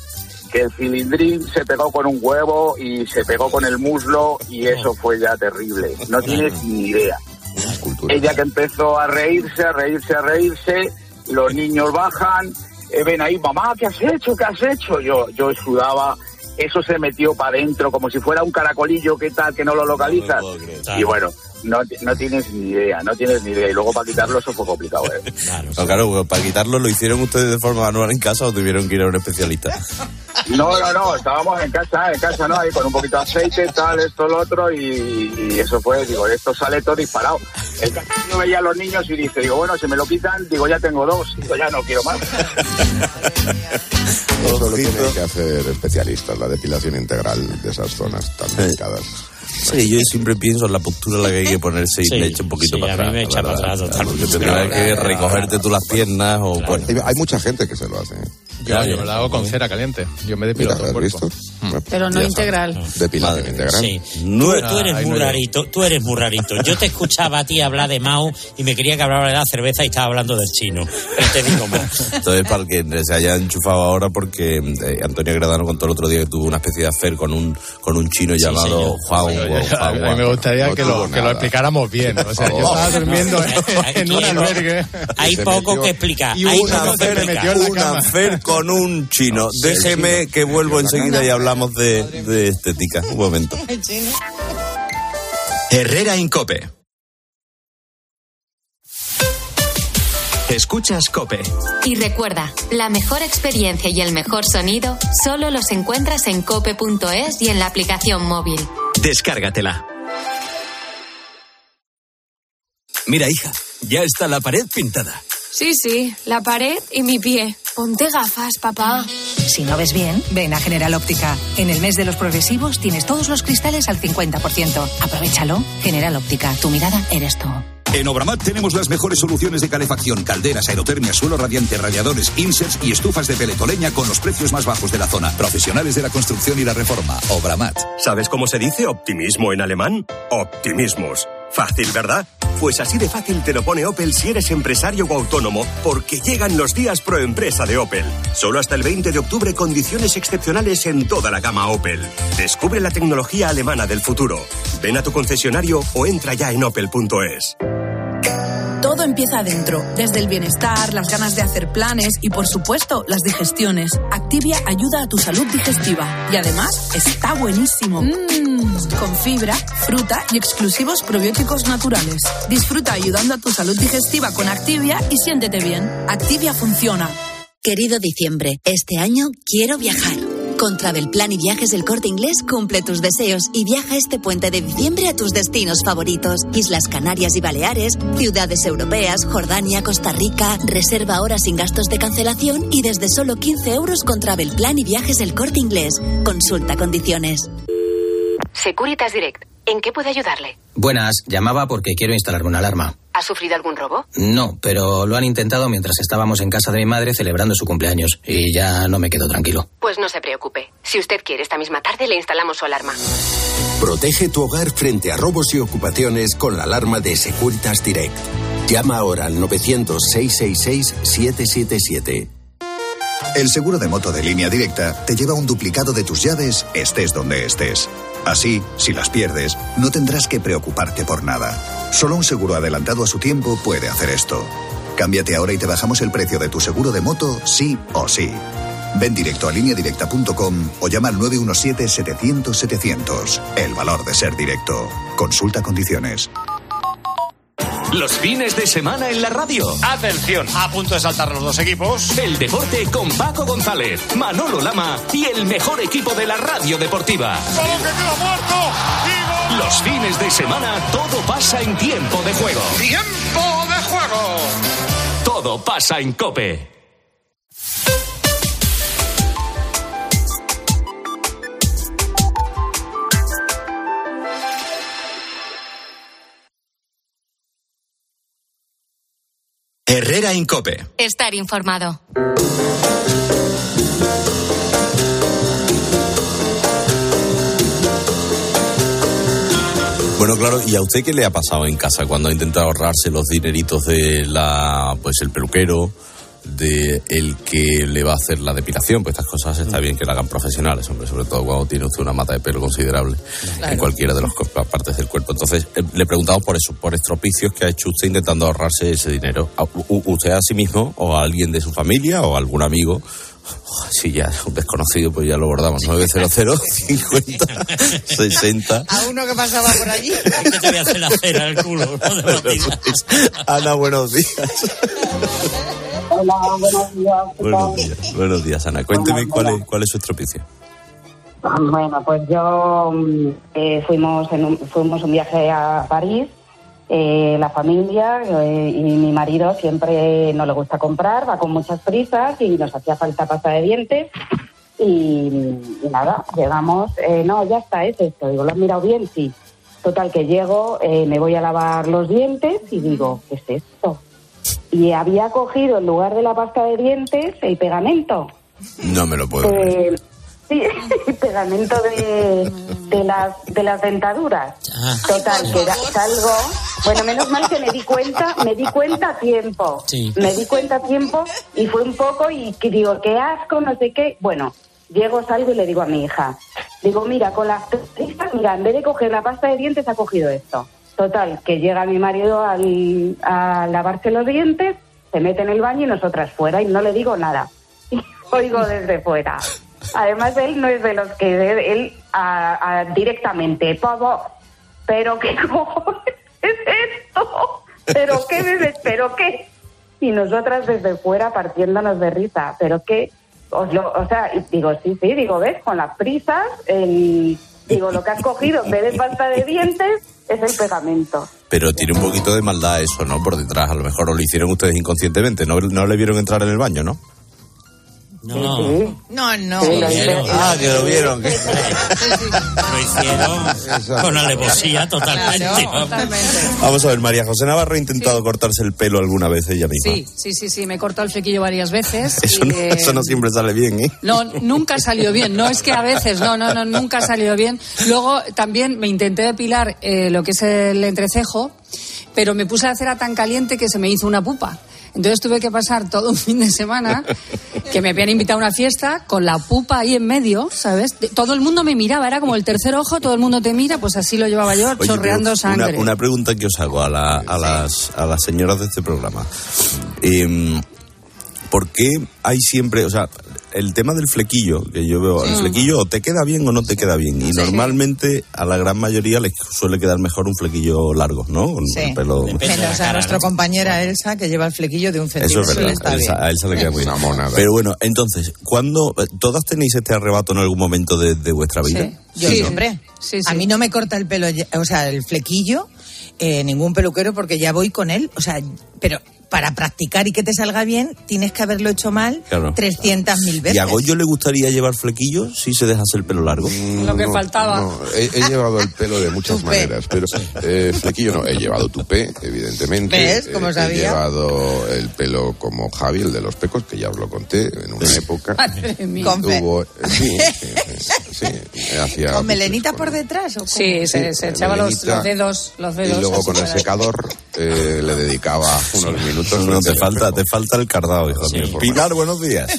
que el cilindrín se pegó con un huevo y se pegó con el muslo y eso fue ya terrible. No tienes ni idea. Ella que empezó a reírse, a reírse, a reírse, los niños bajan, eh, ven ahí, mamá, ¿qué has hecho? ¿Qué has hecho? Yo, yo sudaba, eso se metió para adentro como si fuera un caracolillo, ¿qué tal? Que no lo localizas. Y bueno, no, no tienes ni idea, no tienes ni idea. Y luego para quitarlo eso fue complicado, ¿eh? Claro, no, claro, para quitarlo, ¿lo hicieron ustedes de forma manual en casa o tuvieron que ir a un especialista? No, no, no, estábamos en casa, en casa, ¿no? Ahí con un poquito de aceite, tal, esto, lo otro, y, y eso fue, digo, esto sale todo disparado. El caso es que yo veía a los niños y dice, digo, bueno, si me lo quitan, digo, ya tengo dos, digo, ya no quiero más. Esto lo tienen que hacer especialistas, la depilación integral de esas zonas tan delicadas. Sí, yo siempre pienso en la postura en la que hay que ponerse y Sí, le eche un poquito sí, para a atrás. mí me echa para atrás totalmente. Porque tendrás que recogerte tú las piernas o bueno. Hay mucha gente que se lo hace. ¿eh? Yo, yo me lo hago con cera caliente. Yo me depilo Mira, todo el ¿has cuerpo. visto? Pero no integral. Depilación integral. Sí. No Tú, era- tú eres Ay, muy no era. rarito, tú eres muy rarito. Yo te escuchaba a ti hablar de Mao y me quería que hablara de la cerveza y estaba hablando del chino. No te digo más. Entonces, para el que se haya enchufado ahora, porque eh, Antonio Gradano contó el otro día que tuvo una especie de affair con un, con un chino llamado señor. Juan. Oye, oye, Juan- a mí Juan- me gustaría No que, tuvo lo, que lo nada. explicáramos bien. O sea, yo estaba durmiendo en, en un Aquí albergue. Hay se poco metió- que explicar. y Hay una poco que affair explicar. metió en la un cama. affair con un chino. Déjeme que vuelvo enseguida y hablamos de, de estética. Un momento. Herrera Incope. Escuchas Cope. Y recuerda, la mejor experiencia y el mejor sonido solo los encuentras en cope punto es y en la aplicación móvil. Descárgatela. Mira, hija, ya está la pared pintada. Sí, sí, la pared y mi pie. Ponte gafas, papá. Si no ves bien, ven a General Óptica. En el mes de los progresivos tienes todos los cristales al cincuenta por ciento. Aprovéchalo. General Óptica, tu mirada eres tú. En Obramat tenemos las mejores soluciones de calefacción, calderas, aerotermia, suelo radiante, radiadores, inserts y estufas de peletoleña con los precios más bajos de la zona. Profesionales de la construcción y la reforma. Obramat. ¿Sabes cómo se dice optimismo en alemán? Optimismus. Fácil, ¿verdad? Pues así de fácil te lo pone Opel si eres empresario o autónomo, porque llegan los días pro empresa de Opel. Solo hasta el veinte de octubre, condiciones excepcionales en toda la gama Opel. Descubre la tecnología alemana del futuro. Ven a tu concesionario o entra ya en opel punto es. Todo empieza adentro, desde el bienestar, las ganas de hacer planes y, por supuesto, las digestiones. Activia ayuda a tu salud digestiva y además está buenísimo. Mm, con fibra, fruta y exclusivos probióticos naturales. Disfruta ayudando a tu salud digestiva con Activia y siéntete bien. Activia funciona. Querido diciembre, este año quiero viajar. Con Travelplan y Viajes del Corte Inglés cumple tus deseos y viaja este puente de diciembre a tus destinos favoritos. Islas Canarias y Baleares, ciudades europeas, Jordania, Costa Rica. Reserva ahora sin gastos de cancelación y desde solo quince euros con Travelplan y Viajes del Corte Inglés. Consulta condiciones. Securitas Direct, ¿en qué puede ayudarle? Buenas, llamaba porque quiero instalar una alarma. ¿Ha sufrido algún robo? No, pero lo han intentado mientras estábamos en casa de mi madre celebrando su cumpleaños y ya no me quedo tranquilo. Pues no se preocupe. Si usted quiere, esta misma tarde le instalamos su alarma. Protege tu hogar frente a robos y ocupaciones con la alarma de Securitas Direct. Llama ahora al novecientos, seiscientos sesenta y seis, setecientos setenta y siete. El seguro de moto de Línea Directa te lleva un duplicado de tus llaves, estés donde estés. Así, si las pierdes, no tendrás que preocuparte por nada. Solo un seguro adelantado a su tiempo puede hacer esto. Cámbiate ahora y te bajamos el precio de tu seguro de moto, sí o sí. Ven directo a línea directa punto com o llama al nueve uno siete, setecientos, setecientos. El valor de ser directo. Consulta condiciones. Los fines de semana en la radio. Atención, a punto de saltar los dos equipos. El deporte con Paco González, Manolo Lama y el mejor equipo de la radio deportiva. ¡Balón que queda muerto! Los fines de semana todo pasa en tiempo de juego. ¡Tiempo de juego! Todo pasa en COPE. Herrera Incope. Estar informado. Bueno, claro, ¿y a usted qué le ha pasado en casa cuando ha intentado ahorrarse los dineritos de la, pues el peluquero, de el que le va a hacer la depilación, pues estas cosas está bien que la hagan profesionales, hombre, sobre todo cuando tiene usted una mata de pelo considerable claro. en cualquiera de las partes del cuerpo. Entonces, eh, le preguntamos por eso, por estropicios que ha hecho usted intentando ahorrarse ese dinero. A, u, ¿Usted a sí mismo o a alguien de su familia o a algún amigo? Si ya es un desconocido, pues ya lo bordamos. nueve cero cero, cincuenta, sesenta. A uno que pasaba por allí. Es que te voy a hacer la cera al culo. ¿No? Ana, buenos días. Hola, buenos días. Buenos días, buenos días, Ana. Cuénteme hola, cuál, hola. Es, cuál es su estropicio. Bueno, pues yo eh, fuimos, en un, fuimos un viaje a París. Eh, la familia eh, y mi marido siempre no le gusta comprar, va con muchas prisas y nos hacía falta pasta de dientes y, y nada, llegamos, eh, no, ya está, es esto, digo, ¿lo has mirado bien? Sí. Total, que llego, eh, me voy a lavar los dientes y digo, ¿qué es esto? Y había cogido en lugar de la pasta de dientes el pegamento. No me lo puedo eh, creer. Sí, pegamento de, de las de las dentaduras. Ah. Total, que da, salgo. Bueno, menos mal que me di cuenta, me di cuenta a tiempo. Sí. Me di cuenta a tiempo y fue un poco y que digo, qué asco, no sé qué. Bueno, llego, salgo y le digo a mi hija, digo, mira, con las prisas, mira, en vez de coger la pasta de dientes ha cogido esto. Total, que llega mi marido al, a lavarse los dientes, se mete en el baño y nosotras fuera y no le digo nada. Y oigo desde fuera. Además, él no es de los que él a, a, directamente, pavo, pero qué cojones es esto, pero qué bebés, pero qué. Y nosotras desde fuera partiéndonos de risa, pero qué, os lo, o sea, digo, sí, sí, digo, ves, con las prisas, el, digo, lo que has cogido en vez de pasta de dientes es el pegamento. Pero tiene un poquito de maldad eso, ¿no? Por detrás, a lo mejor, o lo hicieron ustedes inconscientemente, no, no le vieron entrar en el baño, ¿no? No, sí. no, no. Sí, lo vieron. Ah, que lo vieron. Que... Lo hicieron con alevosía totalmente. Claro, totalmente. Vamos a ver, María José Navarro ha intentado sí. cortarse el pelo alguna vez ella misma. Sí, sí, sí, sí, me he cortado el flequillo varias veces. Eso, y, no, eh... eso no siempre sale bien, ¿eh? No, nunca salió bien. No es que a veces, no, no, no, nunca salió bien. Luego también me intenté depilar eh, lo que es el entrecejo, pero me puse la cera tan caliente que se me hizo una pupa. Entonces tuve que pasar todo un fin de semana que me habían invitado a una fiesta con la pupa ahí en medio, ¿sabes? Todo el mundo me miraba, era como el tercer ojo, todo el mundo te mira, pues así lo llevaba yo, Oye, chorreando sangre. Una, una pregunta que os hago a, la, a, las, a las señoras de este programa. Eh, ¿Por qué hay siempre, o sea, el tema del flequillo, que yo veo, sí. el flequillo o te queda bien o no te queda bien? Y sí. normalmente a la gran mayoría les suele quedar mejor un flequillo largo, ¿no? Con sí. el pelo... Menos a nuestra compañera Elsa, que lleva el flequillo de un centímetro. Eso es verdad, está Elsa, bien. a Elsa le queda muy bien. Pero bueno, entonces, ¿cuándo, todas tenéis este arrebato en algún momento de, de vuestra vida? Sí. Yo sí. siempre. Sí, sí. A mí no me corta el pelo, o sea, el flequillo, eh, ningún peluquero, porque ya voy con él, o sea, pero... Para practicar y que te salga bien, tienes que haberlo hecho mal claro. trescientas mil veces. ¿Y a Goyo le gustaría llevar flequillo si se dejase el pelo largo? Mm, Lo que no, faltaba. No, he, he llevado el pelo de muchas maneras, pero eh, flequillo no. He llevado tupé, evidentemente. ¿Ves? Como eh, sabía. He llevado el pelo como Javi, el de los pecos, que ya os lo conté en una época. Madre mía. Con Hubo, sí, sí, sí, hacía ¿Con melenita por detrás? ¿O sí, sí, se, se echaba los, los dedos, los dedos. Y luego con el secador eh, le dedicaba unos sí. minutos. No, te falta Te falta el cardado, hijo sí. mío. Pilar, buenos días.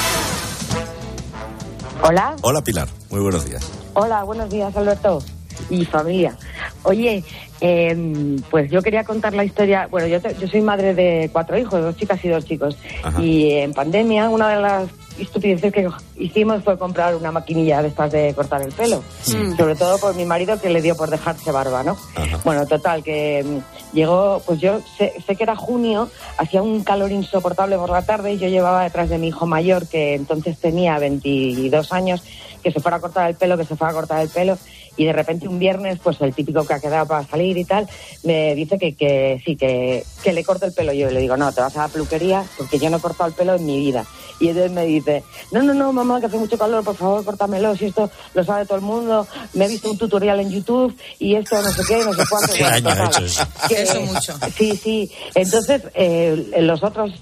Hola. Hola, Pilar. Muy buenos días. Hola, buenos días, Alberto y familia. Oye, eh, pues yo quería contar la historia. Bueno, yo, te, yo soy madre de cuatro hijos, dos chicas y dos chicos. Ajá. Y en pandemia, una de las estupideces que hicimos fue comprar una maquinilla de estas de cortar el pelo. Mm. Sobre todo por mi marido, que le dio por dejarse barba, ¿no? Ajá. Bueno, total, que llegó, pues yo sé, sé que era junio, hacía un calor insoportable por la tarde y yo llevaba detrás de mi hijo mayor, que entonces tenía veintidós años, que se fuera a cortar el pelo, que se fuera a cortar el pelo. Y de repente un viernes, pues el típico que ha quedado para salir y tal, me dice que, que sí, que, que le corte el pelo. Yo le digo, no, te vas a la peluquería porque yo no he cortado el pelo en mi vida. Y entonces me dice, no, no, no, mamá, que hace mucho calor, por favor, córtamelo, si esto lo sabe todo el mundo. Me he visto un tutorial en YouTube y esto no sé qué, no sé cuánto. ¿Qué año ha hecho eso? Que, eso mucho. Sí, sí. Entonces, eh, los otros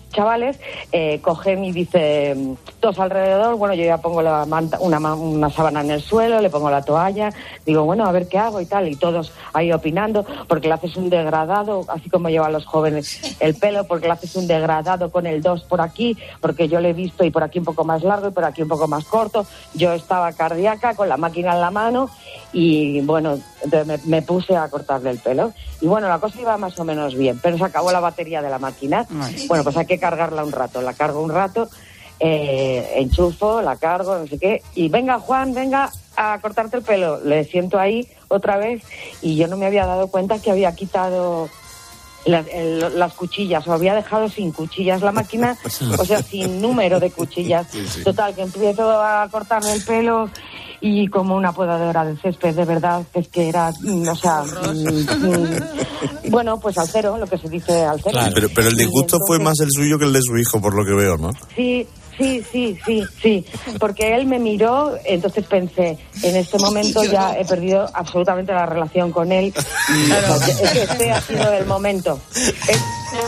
chavales, eh, cogen y dice, todos alrededor, bueno, yo ya pongo la manta, una, una sábana en el suelo, le pongo la toalla, digo, bueno, a ver qué hago y tal, y todos ahí opinando, porque le haces un degradado, así como llevan los jóvenes el pelo, porque le haces un degradado con el dos por aquí, porque yo le he visto y por aquí un poco más largo y por aquí un poco más corto. Yo estaba cardíaca con la máquina en la mano y bueno, me, me puse a cortarle el pelo y bueno, la cosa iba más o menos bien, pero se acabó la batería de la máquina. Bueno, pues hay que cargarla un rato, la cargo un rato, eh, enchufo, la cargo, no sé qué, y venga Juan, venga a cortarte el pelo. Le siento ahí otra vez y yo no me había dado cuenta que había quitado las, el, las cuchillas, o había dejado sin cuchillas la máquina, o sea, sin número de cuchillas. Sí, sí. Total, que empiezo a cortarme el pelo y como una podadora de césped, de verdad, es que era, o sea, mm, bueno, pues al cero, lo que se dice al cero. Claro, pero, pero el disgusto entonces fue más el suyo que el de su hijo, por lo que veo, ¿no? Sí, sí, sí, sí, sí, porque él me miró, entonces pensé, en este momento ya he perdido absolutamente la relación con él, y claro, o sea, es que este ha sido el momento. Es...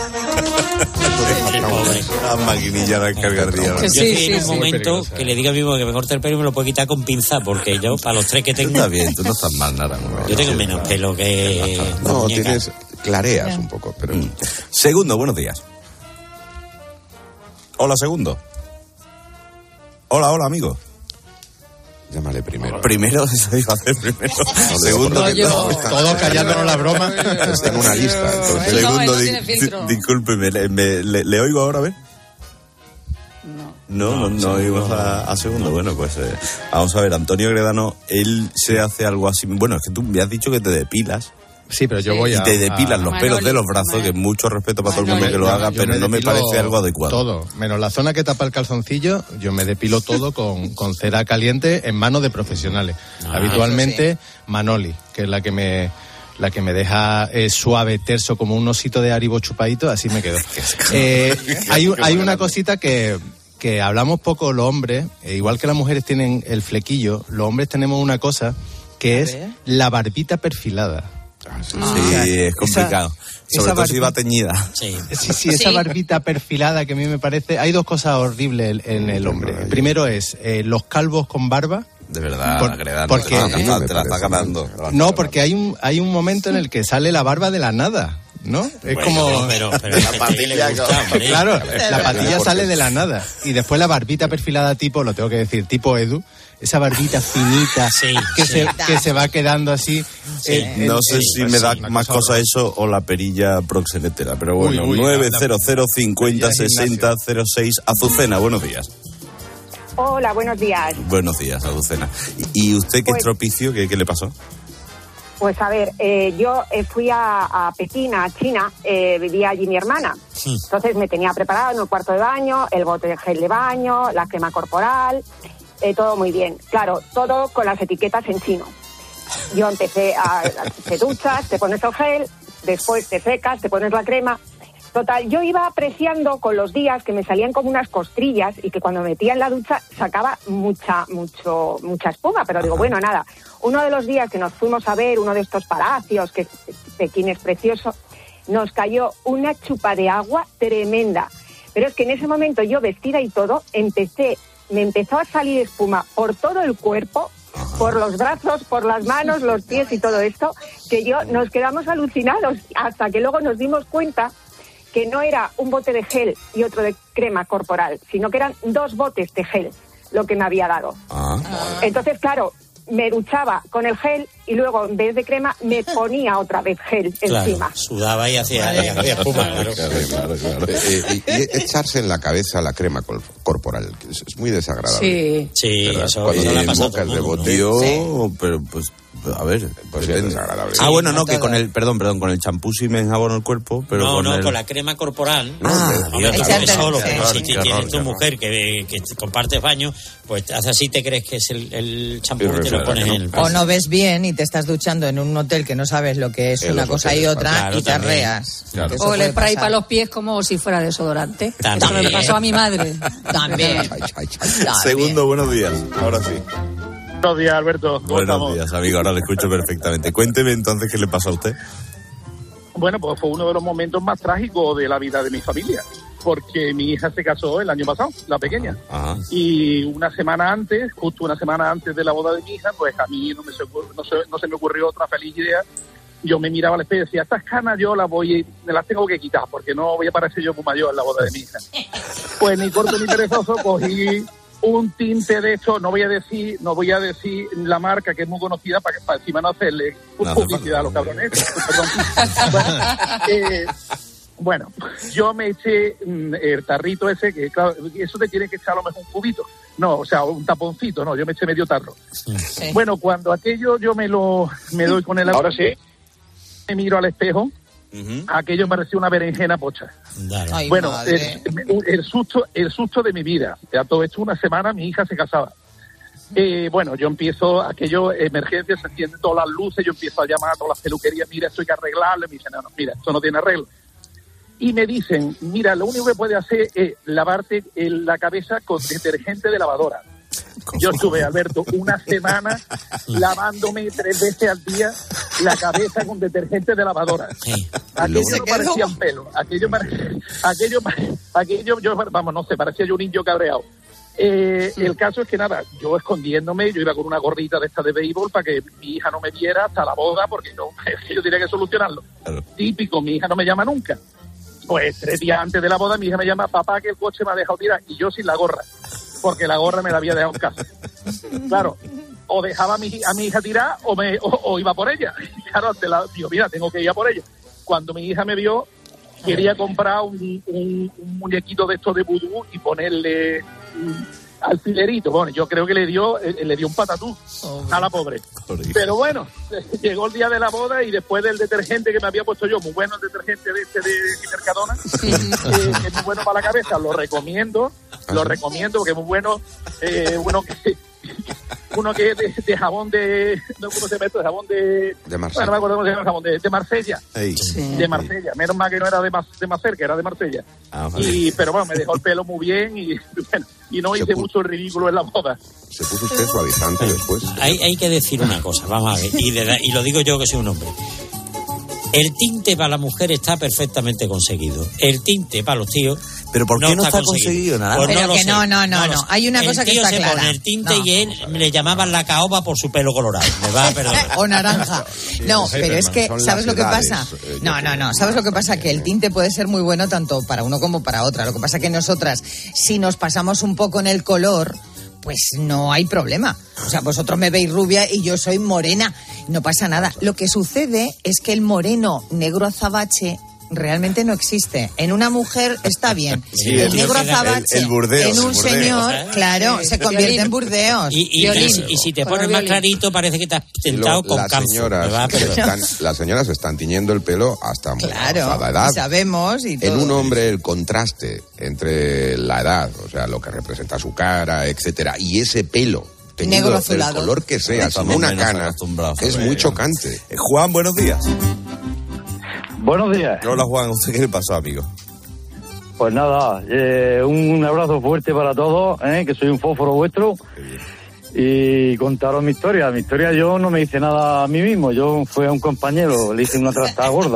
La maquinilla la cargaría. Yo estoy sí, en un sí, momento que le diga a mi hijo que me corte el pelo y me lo puede quitar con pinza, porque yo, para los tres que tengo... Está bien, tú no estás mal, nada. No, yo tengo menos pelo que... No, tienes... clareas un poco, pero... Mm. Segundo, buenos días. Hola, Segundo. Hola, hola, amigo. Llámale primero. Primero, eso iba a hacer primero. No, Segundo, no, que yo, no, todos callándonos la broma. Está en una lista. Entonces. Segundo, no, no di, discúlpeme, le, me, le, ¿le oigo ahora, a ver? No, no, no, no oímos a, a Segundo. Bueno, pues eh, vamos a ver, Antonio Gredano, él se hace algo así. Bueno, es que tú me has dicho que te depilas. Sí, pero yo voy y a... Y te depilan a, los pelos Manoli, de los brazos, Manoli. Que mucho respeto para Manoli. Todo el mundo que lo haga, yo pero me no me parece algo adecuado. Todo, menos la zona que tapa el calzoncillo, yo me depilo todo con, con cera caliente en manos de profesionales. Ah, habitualmente, sí. Manoli, que es la que me... la que me deja eh, suave, terso, como un osito de Haribo chupadito, así me quedo. Eh, hay, hay una cosita que... que hablamos poco los hombres, eh, igual que las mujeres tienen el flequillo, los hombres tenemos una cosa que es la barbita perfilada. Ah, sí, ah, sí, o sea, es complicado. Esa, Sobre esa todo si va teñida. Sí, sí, sí esa sí. barbita perfilada que a mí me parece... Hay dos cosas horribles en el hombre. El primero es eh, los calvos con barba. De verdad, Por, Gredano, porque no, te, la, te la está ganando. No, porque hay un, hay un momento en el que sale la barba de la nada, ¿no? Es bueno, como... Pero, pero la patilla... Claro, la patilla sale de la nada. Y después la barbita perfilada tipo, lo tengo que decir, tipo Edu... Esa barbita finita sí, que, sí. se, que se va quedando así. Sí. Eh, no sé eh, si me da sí, más cosa eso o la perilla proxenetera. Pero bueno, uy, uy, nueve cero cero cincuenta sesenta cero seis. Azucena, buenos días. Hola, buenos días. Buenos días, Azucena. ¿Y usted qué pues, estropicio? ¿Qué, ¿Qué le pasó? Pues a ver, eh, yo eh, fui a, a Pekín, a China, eh, vivía allí mi hermana. Sí. Entonces me tenía preparado en el cuarto de baño, el bote de gel de baño, la crema corporal... Eh, todo muy bien. Claro, todo con las etiquetas en chino. Yo empecé a... te duchas, te pones el gel, después te secas, te pones la crema. Total, yo iba apreciando con los días que me salían como unas costrillas y que cuando me metía en la ducha sacaba mucha, mucho, mucha espuma. Pero digo, bueno, nada. Uno de los días que nos fuimos a ver uno de estos palacios, que Pekín es precioso, nos cayó una chupa de agua tremenda. Pero es que en ese momento yo, vestida y todo, empecé... me empezó a salir espuma por todo el cuerpo, por los brazos, por las manos, los pies y todo esto, que yo nos quedamos alucinados hasta que luego nos dimos cuenta que no era un bote de gel y otro de crema corporal, sino que eran dos botes de gel lo que me había dado. Ah. Entonces, claro, me duchaba con el gel y luego en vez de crema me ponía otra vez gel claro, encima. Sudaba y hacía espuma. Claro, claro, claro, claro. Eh, y, y echarse en la cabeza la crema corporal, que es, es muy desagradable. Sí, sí, eso cuando no te invocas de boteo, sí. Pero pues a ver, pues es desagradable. Ah, bueno, no, que con el, perdón, perdón, con el champú sí me enjabono el cuerpo, pero no, con no, el... con la crema corporal. Ah, no, Dios, claro, eso solo, sí, pero claro, si claro, tienes claro, tu claro. mujer que, que compartes baño, pues hace así, te crees que es el, el champú y te lo pones en el paso. O no ves bien y te estás duchando en un hotel que no sabes lo que es el una cosa y otra claro, y te arreas. Claro. O el spray para los pies como si fuera desodorante. También. Eso me pasó a mi madre. También. Segundo, buenos días. Ahora sí. Buenos días, Alberto. Buenos estamos? días, amigo. Ahora le escucho perfectamente. Cuénteme entonces qué le pasó a usted. Bueno, pues fue uno de los momentos más trágicos de la vida de mi familia. porque mi hija se casó el año pasado, la pequeña. Ajá. Y una semana antes, justo una semana antes de la boda de mi hija, pues a mí no, me se, no, se, no se me ocurrió otra feliz idea. Yo me miraba al espejo y decía, estas canas yo las voy, me las tengo que quitar, porque no voy a parecer yo muy mayor en la boda de mi hija. Pues ni corto ni perezoso, cogí un tinte de hecho, no voy a decir, no voy a decir la marca, que es muy conocida, para, para encima no hacerle no, publicidad no, a los cabrones. bueno, eh, bueno, yo me eché mm, el tarrito ese, que claro, eso te tiene que echar a lo mejor un cubito. No, o sea, un taponcito, no, yo me eché medio tarro. Sí. Bueno, cuando aquello yo me lo me doy con el agua. Ahora sí. Me miro al espejo, uh-huh. aquello parecía una berenjena pocha. Ay, bueno, el, el susto el susto de mi vida. A todo esto, una semana mi hija se casaba. Eh, bueno, yo empiezo, aquello, emergencia, se encienden todas las luces, yo empiezo a llamar a todas las peluquerías, mira, esto hay que arreglarlo. Me dicen, no, no, mira, esto no tiene arreglo. Y me dicen, mira, lo único que puedes hacer es lavarte en la cabeza con detergente de lavadora. Yo estuve, Alberto, una semana lavándome tres veces al día la cabeza con detergente de lavadora. Sí. Aquello no parecía un pelo. Aquello, aquello, aquello, yo, vamos, no sé, parecía yo un niño cabreado. Eh, sí. El caso es que nada, yo escondiéndome, yo iba con una gorrita de esta de béisbol para que mi hija no me viera hasta la boda, porque yo, yo tenía que solucionarlo. Claro. Típico, mi hija no me llama nunca. Pues tres días antes de la boda mi hija me llama, papá, que el coche me ha dejado tirar, y yo sin la gorra, porque la gorra me la había dejado en casa. Claro, o dejaba a mi, a mi hija tirar o, me, o, o iba por ella. Claro, te la, digo, mira, tengo que ir a por ella. Cuando mi hija me vio, quería comprar un, un, un muñequito de estos de vudú y ponerle un alfilerito. Bueno, yo creo que le dio eh, le dio un patatú oh, a la pobre. Pero bueno, llegó el día de la boda y después del detergente que me había puesto yo, muy bueno el detergente de este de Mercadona, eh, que es muy bueno para la cabeza, lo recomiendo, lo recomiendo porque es muy bueno, eh, bueno que uno que es de, de jabón de, no ¿cómo se llama esto? De jabón de, de Marsella. Bueno, no me acuerdo cómo se llama el jabón, de, de Marsella. Sí. De Marsella. Menos mal que no era de, Mas, de Macer, que era de Marsella. Ah, vale. Y, pero bueno, me dejó el pelo muy bien y, bueno, y no se hice puso, mucho ridículo en la boda. ¿Se puso usted suavizante después? Hay, hay que decir una cosa, vamos a ver, y, de, y lo digo yo que soy un hombre. El tinte para la mujer está perfectamente conseguido. El tinte para los tíos. ¿Pero por qué no, no está, está conseguido? Nada. Pues pero no que no, no, no, no, no. Hay una el cosa que está se clara. Pone el tinte no. y él le llamaban la caoba por su pelo colorado. Me va a perdonar. O naranja. No, pero es que, ¿sabes lo que pasa? No, no, no. ¿Sabes lo que pasa? Que el tinte puede ser muy bueno tanto para uno como para otra. Lo que pasa es que nosotras, si nos pasamos un poco en el color, pues no hay problema. O sea, vosotros me veis rubia y yo soy morena. No pasa nada. Lo que sucede es que el moreno negro azabache realmente no existe. En una mujer está bien. Sí, el, el negro azabache el, el burdeos, en un burdeos, señor, ¿eh? Claro, sí, se convierte violín. En burdeos. Y, y, y, y si te pones más clarito parece que te has tentado lo, con las señoras, están, las señoras están tiñendo el pelo hasta claro, la edad. Y sabemos y todo. En un hombre el contraste entre la edad, o sea, lo que representa su cara, etcétera, y ese pelo teniendo el color que sea, sin una cana, es muy chocante. Eh, Juan, buenos días. Buenos días. Hola Juan, ¿usted qué le pasó, amigo? Pues nada, eh, un abrazo fuerte para todos, eh, que soy un fósforo vuestro. Y contaros mi historia. Mi historia, yo no me hice nada a mí mismo, yo fui a un compañero, le hice una trastada gorda.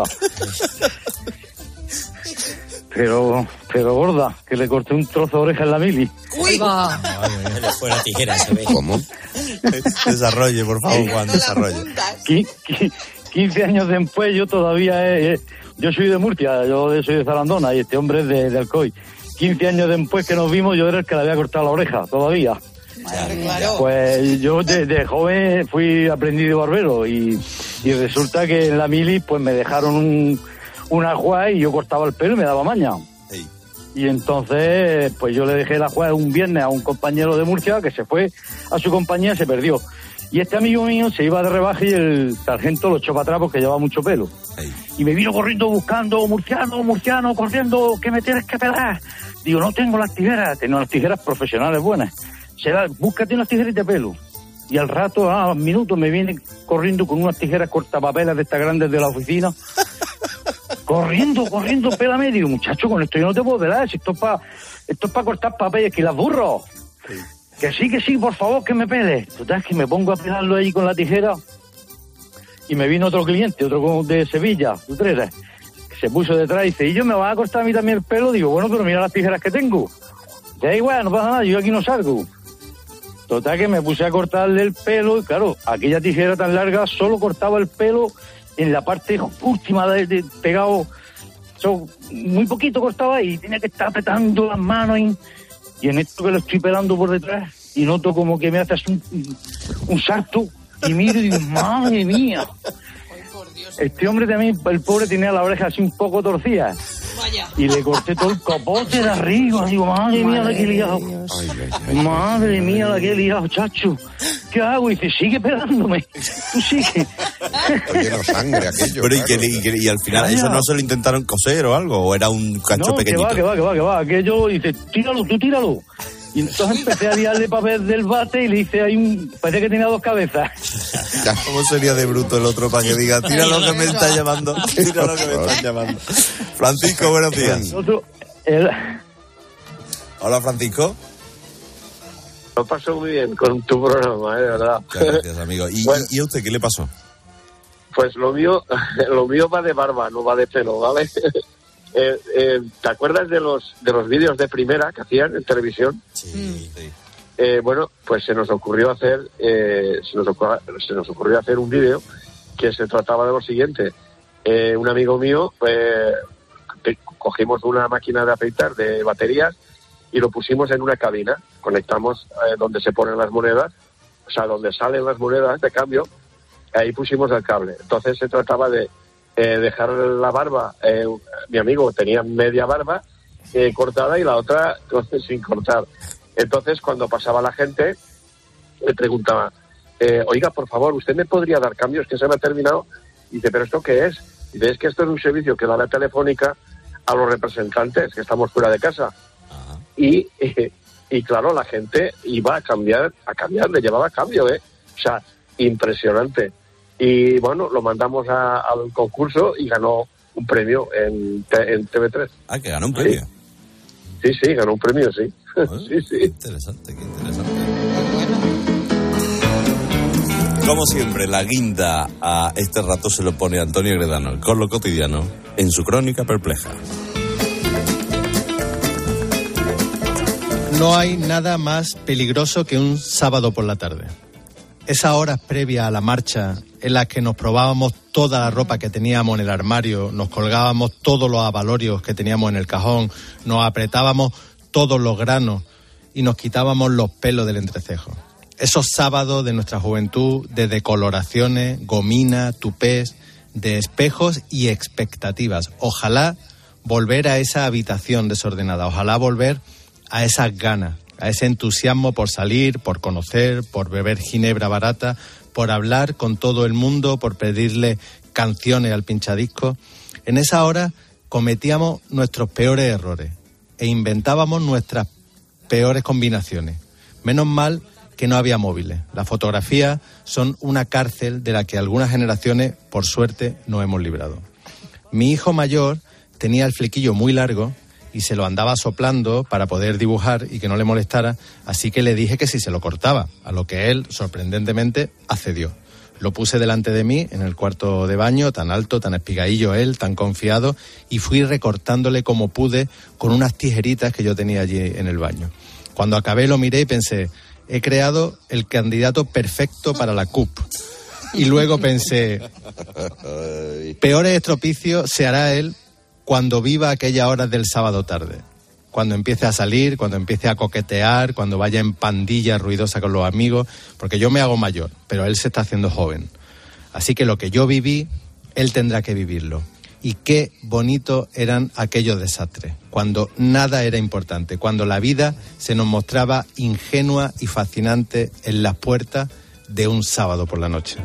Pero, pero gorda, que le corté un trozo de oreja en la mili. ¡Uy! Va. No le fue la tijera, se ve. ¿Cómo? Desarrolle, por favor, Juan, desarrolle. quince años después yo todavía he, he, yo soy de Murcia, yo soy de Zarandona y este hombre es de, de Alcoy. quince años después que nos vimos yo era el que le había cortado la oreja todavía. Claro. Pues yo de, de joven fui aprendiz de barbero y, y resulta que en la mili pues me dejaron un, una ajuar y yo cortaba el pelo y me daba maña. Sí. Y entonces pues yo le dejé la ajuar un viernes a un compañero de Murcia que se fue a su compañía y se perdió. Y este amigo mío se iba de rebaje y el sargento lo echó para atrás porque llevaba mucho pelo. Hey. Y me vino corriendo buscando, murciano, murciano, corriendo, que me tienes que pelar. Digo, no tengo las tijeras, tengo las tijeras profesionales buenas. Se da, búscate unas tijeras de pelo. Y al rato, a los minutos, me viene corriendo con unas tijeras cortapapelas de estas grandes de la oficina. corriendo, corriendo, pélame. Digo, muchacho, con esto yo no te puedo pelar, si esto es para esto es para cortar papeles, que las burro. Sí. Que sí, que sí, por favor, que me pele. Total, que me pongo a pelarlo ahí con la tijera y me vino otro cliente, otro de Sevilla, de Utrera, que se se puso detrás y dice, ¿y yo me vas a cortar a mí también el pelo? Digo, bueno, pero mira las tijeras que tengo. Ya igual, no pasa nada, yo aquí no salgo. Total que me puse a cortarle el pelo y claro, aquella tijera tan larga solo cortaba el pelo en la parte última de, de pegado. So, muy poquito cortaba y tenía que estar apretando las manos y, y en esto que lo estoy pelando por detrás y noto como que me hace un, un salto y miro y digo, madre mía. Este hombre también, el pobre, tenía la oreja así un poco torcida. Vaya. Y le corté todo el capote de arriba. Digo, madre mía, la que he liado. Madre mía, la que he liado, chacho. ¿Qué hago? Y dice, sigue pegándome. Tú sigue. Lleno sangre aquello. Pero claro. y, que, y, que, y al final, Vaya. ¿eso no se lo intentaron coser o algo? ¿O era un cacho no, pequeñito? No, que va, que va, que va, que va. Aquello, dice, tíralo, tú tíralo. Y entonces empecé a liarle papel del bate y le hice ahí un... Parece que tenía dos cabezas. ¿Cómo sería de bruto el otro para que diga, tira lo que me está llamando, tira lo que me están llamando? Francisco, buenos días. Otro, el... Hola, Francisco. Lo paso muy bien con tu programa, ¿eh? De verdad. Muchas gracias, amigo. ¿Y, bueno, ¿Y a usted qué le pasó? Pues lo mío, lo mío va de barba, no va de pelo, ¿vale? Eh, eh, ¿Te acuerdas de los de los vídeos de primera que hacían en televisión? Sí, sí. Eh, bueno, pues se nos ocurrió hacer eh, se, nos ocurrió, se nos ocurrió hacer un vídeo que se trataba de lo siguiente. Eh, un amigo mío, eh, cogimos una máquina de afeitar de baterías y lo pusimos en una cabina. Conectamos eh, donde se ponen las monedas, o sea, donde salen las monedas de cambio, ahí pusimos el cable. Entonces se trataba de Eh, dejar la barba, eh, mi amigo tenía media barba eh, cortada y la otra entonces, sin cortar. Entonces cuando pasaba la gente le preguntaba, eh, oiga, por favor, ¿usted me podría dar cambios que se me ha terminado? Y dice, ¿pero esto qué es? Y dice, es que esto es un servicio que da la Telefónica a los representantes que estamos fuera de casa. Uh-huh. y, eh, y claro, la gente iba a cambiar, a cambiar, le llevaba cambio, ¿eh? O sea, impresionante. Y bueno, lo mandamos a, al concurso y ganó un premio en, en T V tres. Ah, que ganó un premio. Sí, sí, sí ganó un premio, sí. Bueno, sí, sí. Qué interesante, qué interesante. Como siempre, la guinda a este rato se lo pone Antonio Gredano, con lo cotidiano, en su crónica perpleja. No hay nada más peligroso que un sábado por la tarde. Esas horas previas a la marcha en las que nos probábamos toda la ropa que teníamos en el armario, nos colgábamos todos los abalorios que teníamos en el cajón, nos apretábamos todos los granos y nos quitábamos los pelos del entrecejo. Esos sábados de nuestra juventud, de decoloraciones, gomina, tupés, de espejos y expectativas. Ojalá volver a esa habitación desordenada, ojalá volver a esas ganas, a ese entusiasmo por salir, por conocer, por beber ginebra barata, por hablar con todo el mundo, por pedirle canciones al pinchadisco. En esa hora cometíamos nuestros peores errores e inventábamos nuestras peores combinaciones. Menos mal que no había móviles. Las fotografías son una cárcel de la que algunas generaciones, por suerte, nos hemos librado. Mi hijo mayor tenía el flequillo muy largo y se lo andaba soplando para poder dibujar y que no le molestara, así que le dije que si se lo cortaba, a lo que él, sorprendentemente, accedió. Lo puse delante de mí, en el cuarto de baño, tan alto, tan espigadillo él, tan confiado, y fui recortándole como pude con unas tijeritas que yo tenía allí en el baño. Cuando acabé lo miré y pensé, he creado el candidato perfecto para la C U P. Y luego pensé, peores estropicios se hará él cuando viva aquellas horas del sábado tarde, cuando empiece a salir, cuando empiece a coquetear, cuando vaya en pandilla ruidosa con los amigos, porque yo me hago mayor, pero él se está haciendo joven. Así que lo que yo viví, él tendrá que vivirlo. Y qué bonito eran aquellos desastres, cuando nada era importante, cuando la vida se nos mostraba ingenua y fascinante en las puertas de un sábado por la noche.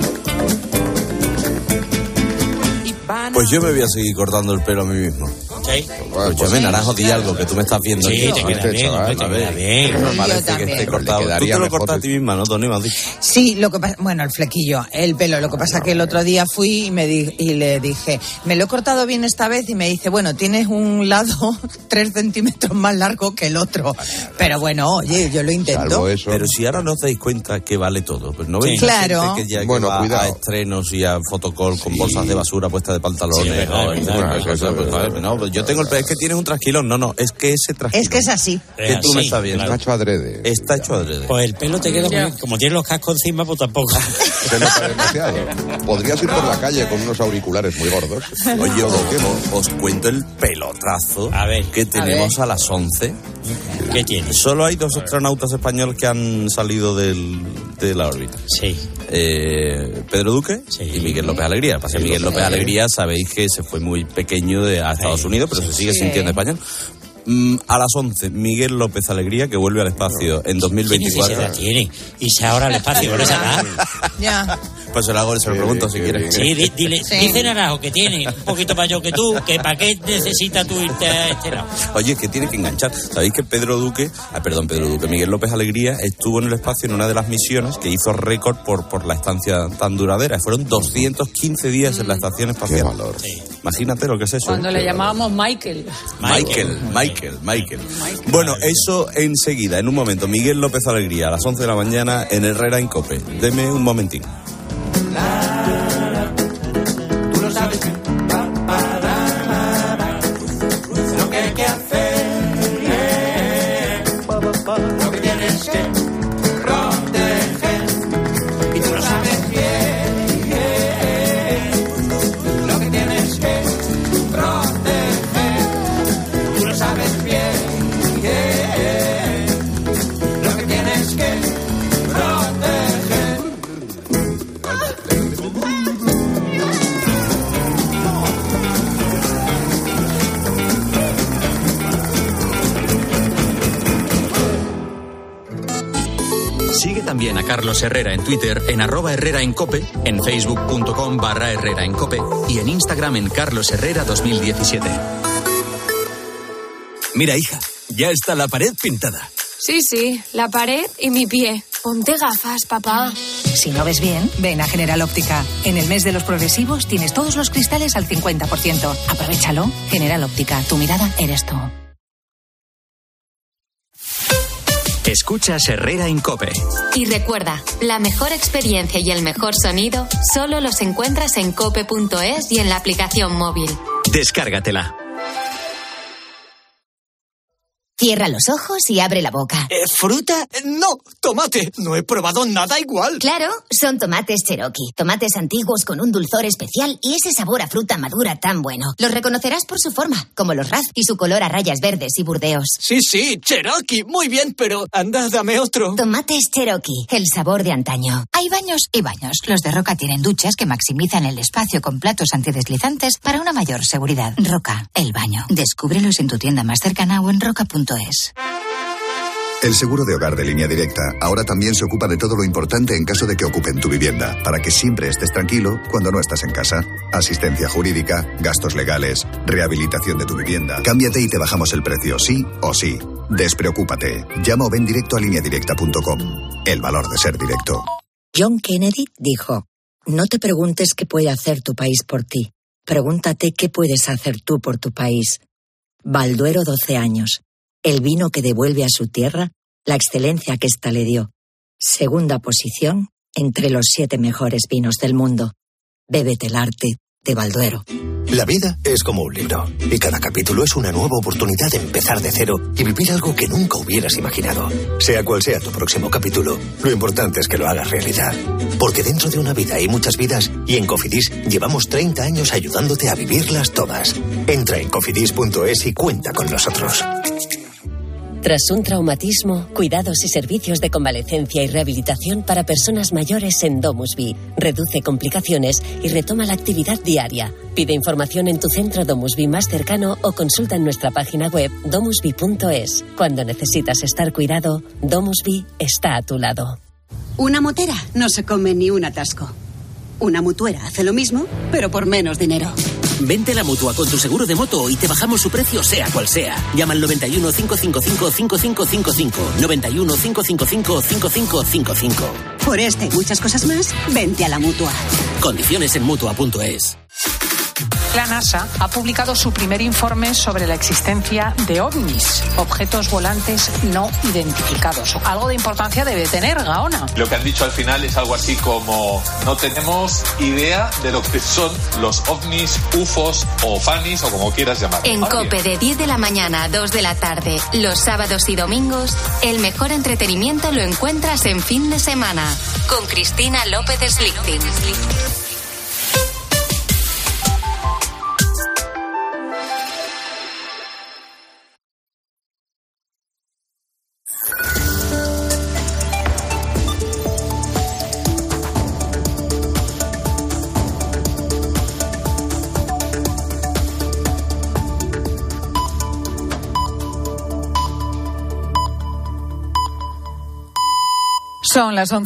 Pues yo me voy a seguir cortando el pelo a mí mismo. ¿Sí? Escúchame, Naranjo, di algo, que tú me estás viendo. Sí, te queda bien, hombre, te queda bien. No parece que esté cortado. Tú te lo cortas a ti misma, ¿no, Tony? Sí, lo que pasa, bueno, el flequillo, el pelo, lo que pasa que el otro día fui y me di, y le dije, me lo he cortado bien esta vez, y me dice, bueno, tienes un lado tres centímetros más largo que el otro. Pero bueno, oye, yo lo intento. Pero si ahora no os dais cuenta que vale todo, pues no veis sí. Claro. que ya bueno, que va cuidado. a estrenos y a fotocall con sí. bolsas de basura puestas de pantalones. Sí, verdad, no, verdad, no, cosa, pues, ver, no, pues yo tengo el es que tienes un trasquilón. No, no, es que ese trasquilón. Es que es así. Que es tú así, me estás viendo. Está hecho adrede. Está hecho adrede. Pues el pelo te queda muy, como tienes los cascos encima, pues tampoco. Se nota demasiado. Podrías ir por la calle con unos auriculares muy gordos. Oye, os, os cuento el pelotazo a ver, que tenemos a, a las once. ¿Qué tiene? Solo hay dos astronautas españoles que han salido del, de la órbita. Sí. Eh, Pedro Duque sí. y Miguel López Alegría. Pasa que Miguel López Alegría, sabéis que se fue muy pequeño de, a Estados sí. Unidos, pero sí. se sigue sí. sintiendo español. Mm, a las once, Miguel López Alegría, que vuelve al espacio en dos mil veinticuatro. ¿Qué tiene? Y se ahora al espacio con esa edad. Ya. Pues se lo hago, se lo pregunto si quieres. Sí, di, dile, sí. dice Naranjo que tiene un poquito mayor que tú, que para qué necesitas tú irte a este lado. Oye, que tiene que enganchar. ¿Sabéis que Pedro Duque, ah, perdón, Pedro Duque, Miguel López Alegría estuvo en el espacio en una de las misiones que hizo récord por, por la estancia tan duradera? Fueron doscientos quince días en la estación espacial. Qué valor. Sí. Imagínate lo que es eso. Cuando ¿eh? le llamábamos Michael. Michael, Michael, Michael. Michael. Bueno, eso enseguida, en un momento. Miguel López Alegría, a las once de la mañana en Herrera en COPE. Deme un momentín. Tú lo sabes. Lo que hay que hacer, lo que tienes que proteger. Y tú lo sabes bien, lo que tienes que proteger. Tú lo sabes bien, lo que tienes que proteger. Sigue también a Carlos Herrera en Twitter, en arroba Herrera en Cope, en facebook.com barra Herrera en Cope y en Instagram en Carlos Herrera dos mil diecisiete. Mira, hija, ya está la pared pintada. Sí, sí, la pared y mi pie. Ponte gafas, papá. Si no ves bien, ven a General Óptica. En el mes de los progresivos tienes todos los cristales al cincuenta por ciento. Aprovechalo. General Óptica, tu mirada eres tú. Escuchas Herrera en COPE. Y recuerda, la mejor experiencia y el mejor sonido solo los encuentras en cope punto es y en la aplicación móvil. Descárgatela. Cierra los ojos y abre la boca. ¿Eh, ¿Fruta? No, tomate. No he probado nada igual. Claro, son tomates Cherokee. Tomates antiguos con un dulzor especial y ese sabor a fruta madura tan bueno. Los reconocerás por su forma, como los Raz y su color a rayas verdes y burdeos. Sí, sí, Cherokee. Muy bien, pero anda, dame otro. Tomates Cherokee, el sabor de antaño. Hay baños y baños. Los de Roca tienen duchas que maximizan el espacio con platos antideslizantes para una mayor seguridad. Roca, el baño. Descúbrelos en tu tienda más cercana o en roca punto es. El seguro de hogar de Línea Directa ahora también se ocupa de todo lo importante en caso de que ocupen tu vivienda, para que siempre estés tranquilo cuando no estás en casa. Asistencia jurídica, gastos legales, rehabilitación de tu vivienda. Cámbiate y te bajamos el precio, sí o sí. Despreocúpate. Llama o ven directo a línea directa punto com. El valor de ser directo. John Kennedy dijo: no te preguntes qué puede hacer tu país por ti. Pregúntate qué puedes hacer tú por tu país. Balduero doce años. El vino que devuelve a su tierra la excelencia que ésta le dio. Segunda posición entre los siete mejores vinos del mundo. Bébete el arte de Balduero. La vida es como un libro, y cada capítulo es una nueva oportunidad de empezar de cero y vivir algo que nunca hubieras imaginado. Sea cual sea tu próximo capítulo, lo importante es que lo hagas realidad. Porque dentro de una vida hay muchas vidas, y en Cofidis llevamos treinta años ayudándote a vivirlas todas. Entra en cofidis punto es y cuenta con nosotros. Tras un traumatismo, cuidados y servicios de convalecencia y rehabilitación para personas mayores en DomusVi. Reduce complicaciones y retoma la actividad diaria. Pide información en tu centro DomusVi más cercano o consulta en nuestra página web domusvi punto es. Cuando necesitas estar cuidado, DomusVi está a tu lado. Una motera no se come ni un atasco. Una mutuera hace lo mismo, pero por menos dinero. Vente a la Mutua con tu seguro de moto y te bajamos su precio sea cual sea. Llama al noventa y uno, cinco cinco cinco, cinco cinco cinco cinco. noventa y uno, cinco cinco cinco, cinco cinco cinco cinco. Por este y muchas cosas más, vente a la Mutua. Condiciones en Mutua punto es. La NASA ha publicado su primer informe sobre la existencia de ovnis, objetos volantes no identificados. Algo de importancia debe tener, Gaona. Lo que han dicho al final es algo así como: no tenemos idea de lo que son los ovnis, ufos o fanis o como quieras llamarlo. En COPE de diez de la mañana a dos de la tarde, los sábados y domingos, el mejor entretenimiento lo encuentras en Fin de Semana, con Cristina López Slichting. Son las once.